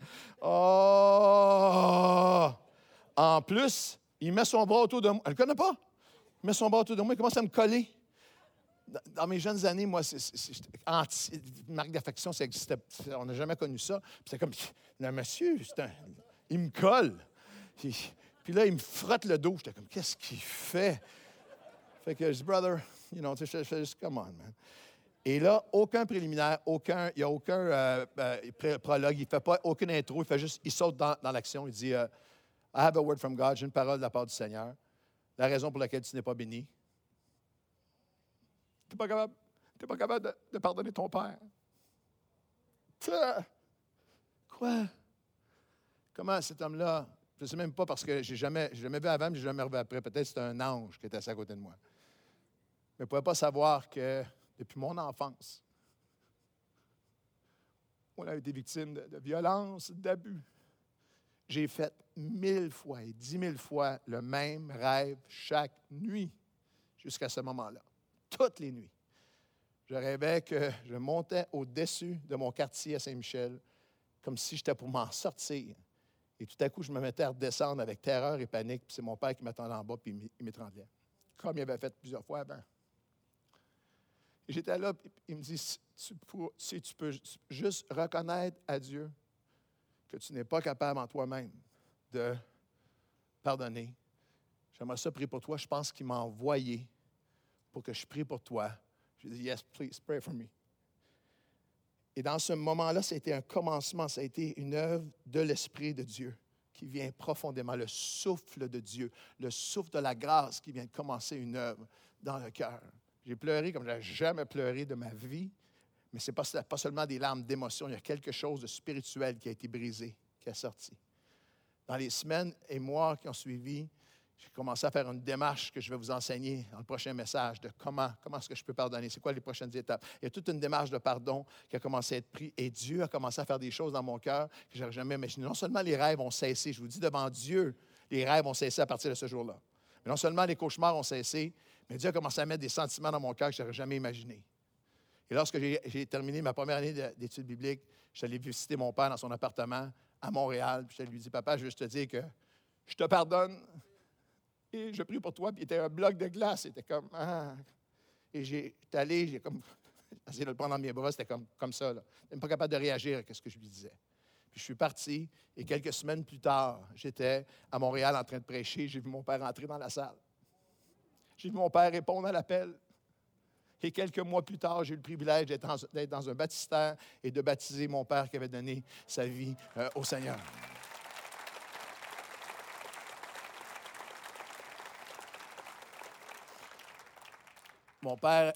Oh! En plus, il met son bras autour de moi. Elle ne le connaît pas. Il met son bras autour de moi, il commence à me coller. Dans mes jeunes années, moi, une marque d'affection, ça existait. On n'a jamais connu ça. Puis c'est comme, le monsieur, il me colle. Puis là, il me frotte le dos. J'étais comme, qu'est-ce qu'il fait? Fait que je dis, brother, je fais juste, come on, man. Et là, aucun préliminaire, il n'y a aucun prologue, il ne fait pas aucune intro, il saute dans l'action. Il dit, I have a word from God, j'ai une parole de la part du Seigneur. La raison pour laquelle tu n'es pas béni. Tu n'es pas capable de pardonner ton père. Quoi? Comment cet homme-là, je ne sais même pas parce que je n'ai jamais vu avant, mais je n'ai jamais revu après. Peut-être que c'était un ange qui était assis à côté de moi. Mais je ne pouvais pas savoir que depuis mon enfance, on a été victime de violence, d'abus. J'ai fait 1000 fois et 10 000 fois le même rêve chaque nuit jusqu'à ce moment-là. Toutes les nuits. Je rêvais que je montais au-dessus de mon quartier à Saint-Michel comme si j'étais pour m'en sortir. Et tout à coup, je me mettais à redescendre avec terreur et panique. Puis c'est mon père qui m'attendait en bas puis il m'étranglait. Comme il avait fait plusieurs fois avant. Et j'étais là, puis il me dit, si tu peux juste reconnaître à Dieu que tu n'es pas capable en toi-même de pardonner. J'aimerais ça prier pour toi. Je pense qu'il m'a envoyé pour que je prie pour toi. Je lui ai dit, yes, please, pray for me. Et dans ce moment-là, ça a été un commencement, ça a été une œuvre de l'Esprit de Dieu qui vient profondément, le souffle de Dieu, le souffle de la grâce qui vient de commencer une œuvre dans le cœur. J'ai pleuré comme je n'avais jamais pleuré de ma vie. Mais ce n'est pas seulement des larmes d'émotion, il y a quelque chose de spirituel qui a été brisé, qui est sorti. Dans les semaines et mois qui ont suivi, j'ai commencé à faire une démarche que je vais vous enseigner dans le prochain message de comment est-ce que je peux pardonner, c'est quoi les prochaines étapes. Il y a toute une démarche de pardon qui a commencé à être prise et Dieu a commencé à faire des choses dans mon cœur que je n'aurais jamais imaginé. Non seulement les rêves ont cessé, je vous dis devant Dieu, les rêves ont cessé à partir de ce jour-là. Mais non seulement les cauchemars ont cessé, mais Dieu a commencé à mettre des sentiments dans mon cœur que je n'aurais jamais imaginé. Et lorsque j'ai terminé ma première année d'études bibliques, je suis allé visiter mon père dans son appartement à Montréal. Puis je lui ai dit, papa, je veux juste te dire que je te pardonne et je prie pour toi. Puis il était un bloc de glace. Il était comme, ah. Et j'étais allé, j'ai comme essayé de le prendre dans mes bras, c'était comme ça. Je n'étais même pas capable de réagir à ce que je lui disais. Puis je suis parti, et quelques semaines plus tard, j'étais à Montréal en train de prêcher. J'ai vu mon père entrer dans la salle. J'ai vu mon père répondre à l'appel. Et quelques mois plus tard, j'ai eu le privilège d'être dans un baptistère et de baptiser mon père qui avait donné sa vie au Seigneur. Mon père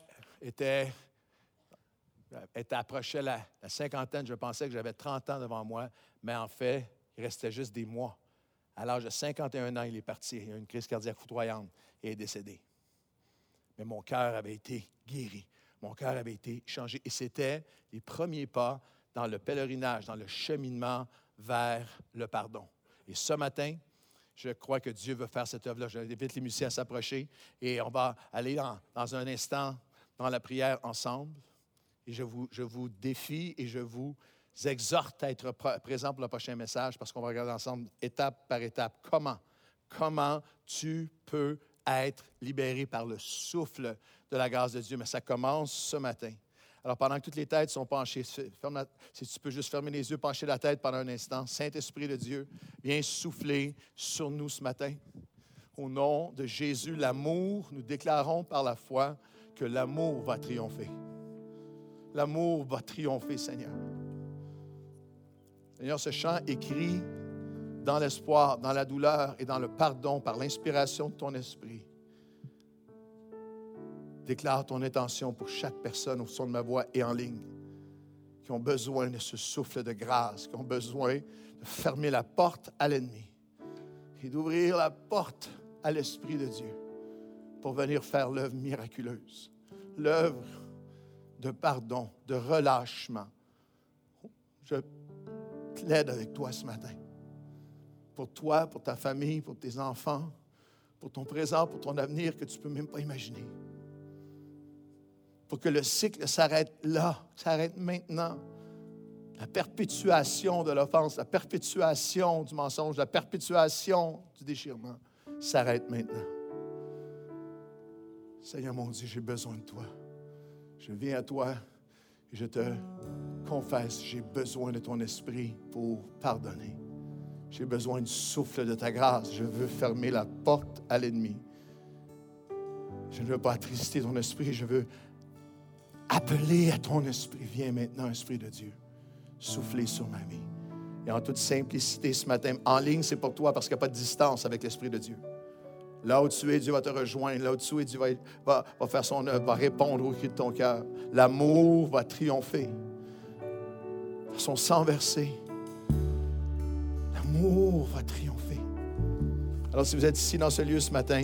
approchait la cinquantaine. Je pensais que j'avais 30 ans devant moi, mais en fait, il restait juste des mois. À l'âge de 51 ans, il est parti. Il a eu une crise cardiaque foudroyante et est décédé. Mais mon cœur avait été guéri. Mon cœur avait été changé. Et c'était les premiers pas dans le pèlerinage, dans le cheminement vers le pardon. Et ce matin, je crois que Dieu veut faire cette œuvre-là. J'invite les musiciens à s'approcher et on va aller dans un instant dans la prière ensemble. Et je vous défie et je vous exhorte à être présent pour le prochain message parce qu'on va regarder ensemble étape par étape comment tu peux être libéré par le souffle de la grâce de Dieu. Mais ça commence ce matin. Alors, pendant que toutes les têtes sont penchées, si tu peux juste fermer les yeux, pencher la tête pendant un instant. Saint-Esprit de Dieu, viens souffler sur nous ce matin. Au nom de Jésus, l'amour, nous déclarons par la foi que l'amour va triompher. L'amour va triompher, Seigneur. Seigneur, ce chant écrit dans l'espoir, dans la douleur et dans le pardon par l'inspiration de ton esprit. Déclare ton intention pour chaque personne au son de ma voix et en ligne qui ont besoin de ce souffle de grâce, qui ont besoin de fermer la porte à l'ennemi et d'ouvrir la porte à l'Esprit de Dieu pour venir faire l'œuvre miraculeuse, l'œuvre de pardon, de relâchement. Je plaide avec toi ce matin. Pour toi, pour ta famille, pour tes enfants, pour ton présent, pour ton avenir que tu ne peux même pas imaginer. Pour que le cycle s'arrête là, s'arrête maintenant. La perpétuation de l'offense, la perpétuation du mensonge, la perpétuation du déchirement s'arrête maintenant. Seigneur mon Dieu, j'ai besoin de toi. Je viens à toi et je te confesse, j'ai besoin de ton esprit pour pardonner. J'ai besoin du souffle de ta grâce. Je veux fermer la porte à l'ennemi. Je ne veux pas attrister ton esprit. Je veux appeler à ton esprit. Viens maintenant, Esprit de Dieu, souffler sur ma vie. Et en toute simplicité ce matin, en ligne, c'est pour toi parce qu'il n'y a pas de distance avec l'Esprit de Dieu. Là où tu es, Dieu va te rejoindre. Là où tu es, Dieu va faire son œuvre, va répondre au cri de ton cœur. L'amour va triompher. Son sang versé. L'amour va triompher. Alors, si vous êtes ici dans ce lieu ce matin,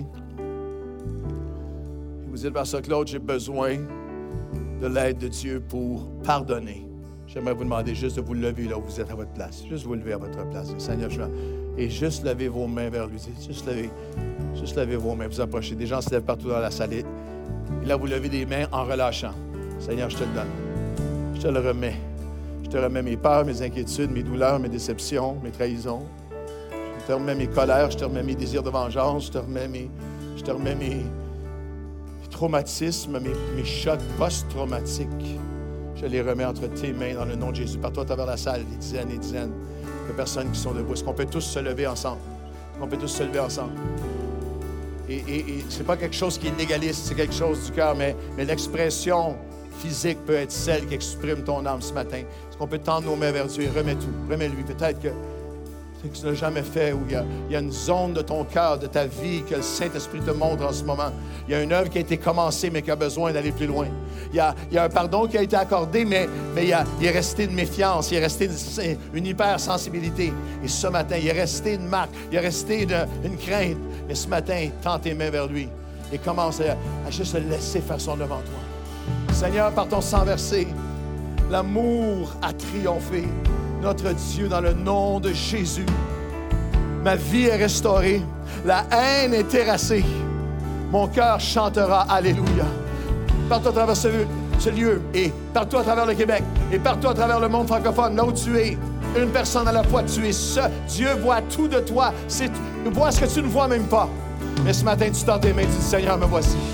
et vous dites, Pasteur Claude, j'ai besoin de l'aide de Dieu pour pardonner. J'aimerais vous demander juste de vous lever là où vous êtes à votre place. Juste vous lever à votre place. Seigneur, et juste levez vos mains vers lui. Juste levez vos mains. Vous approchez. Des gens se lèvent partout dans la salle. Et là, vous levez des mains en relâchant. Seigneur, je te le donne. Je te le remets. Je te remets mes peurs, mes inquiétudes, mes douleurs, mes déceptions, mes trahisons. Je te remets mes colères, je te remets mes désirs de vengeance, je te remets mes traumatismes, mes chocs post-traumatiques. Je les remets entre tes mains dans le nom de Jésus. Partout à travers la salle, des dizaines et des dizaines de personnes qui sont debout. Est-ce qu'on peut tous se lever ensemble? Est-ce qu'on peut tous se lever ensemble? Et ce n'est pas quelque chose qui est légaliste, c'est quelque chose du cœur, mais l'expression physique peut être celle qui exprime ton âme ce matin. Est-ce qu'on peut tendre nos mains vers Dieu et remets tout? Remets-lui. Peut-être que tu ne l'as jamais fait, ou il y a une zone de ton cœur, de ta vie que le Saint-Esprit te montre en ce moment. Il y a une œuvre qui a été commencée, mais qui a besoin d'aller plus loin. Il y a un pardon qui a été accordé, mais il est resté une méfiance, il est resté une hypersensibilité. Et ce matin, il est resté une marque, il est resté une crainte. Mais ce matin, tends tes mains vers lui et commence à juste le laisser faire son œuvre en toi. Seigneur, par ton sang versé, l'amour a triomphé. Notre Dieu, dans le nom de Jésus, ma vie est restaurée, la haine est terrassée, mon cœur chantera Alléluia. Partout à travers ce lieu, et partout à travers le Québec, et partout à travers le monde francophone, là où tu es, une personne à la fois, tu es seul. Dieu voit tout de toi, il voit ce que tu ne vois même pas. Mais ce matin, tu tends tes mains, tu dis, Seigneur, me voici.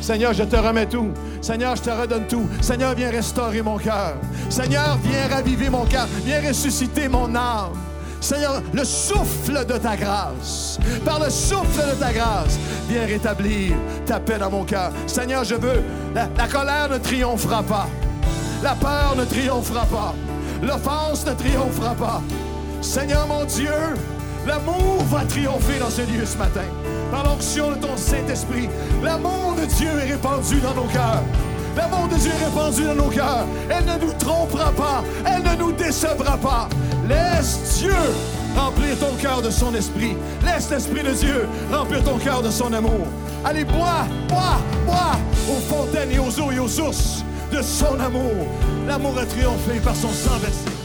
Seigneur, je te remets tout. Seigneur, je te redonne tout. Seigneur, viens restaurer mon cœur. Seigneur, viens raviver mon cœur. Viens ressusciter mon âme. Seigneur, le souffle de ta grâce, par le souffle de ta grâce, viens rétablir ta paix dans mon cœur. Seigneur, je veux, la colère ne triomphera pas. La peur ne triomphera pas. L'offense ne triomphera pas. Seigneur mon Dieu, l'amour va triompher dans ce lieu ce matin. Par l'onction de ton Saint-Esprit, l'amour de Dieu est répandu dans nos cœurs. L'amour de Dieu est répandu dans nos cœurs. Elle ne nous trompera pas. Elle ne nous décevra pas. Laisse Dieu remplir ton cœur de son esprit. Laisse l'Esprit de Dieu remplir ton cœur de son amour. Allez, bois aux fontaines et aux eaux et aux sources de son amour. L'amour a triomphé par son sang versé.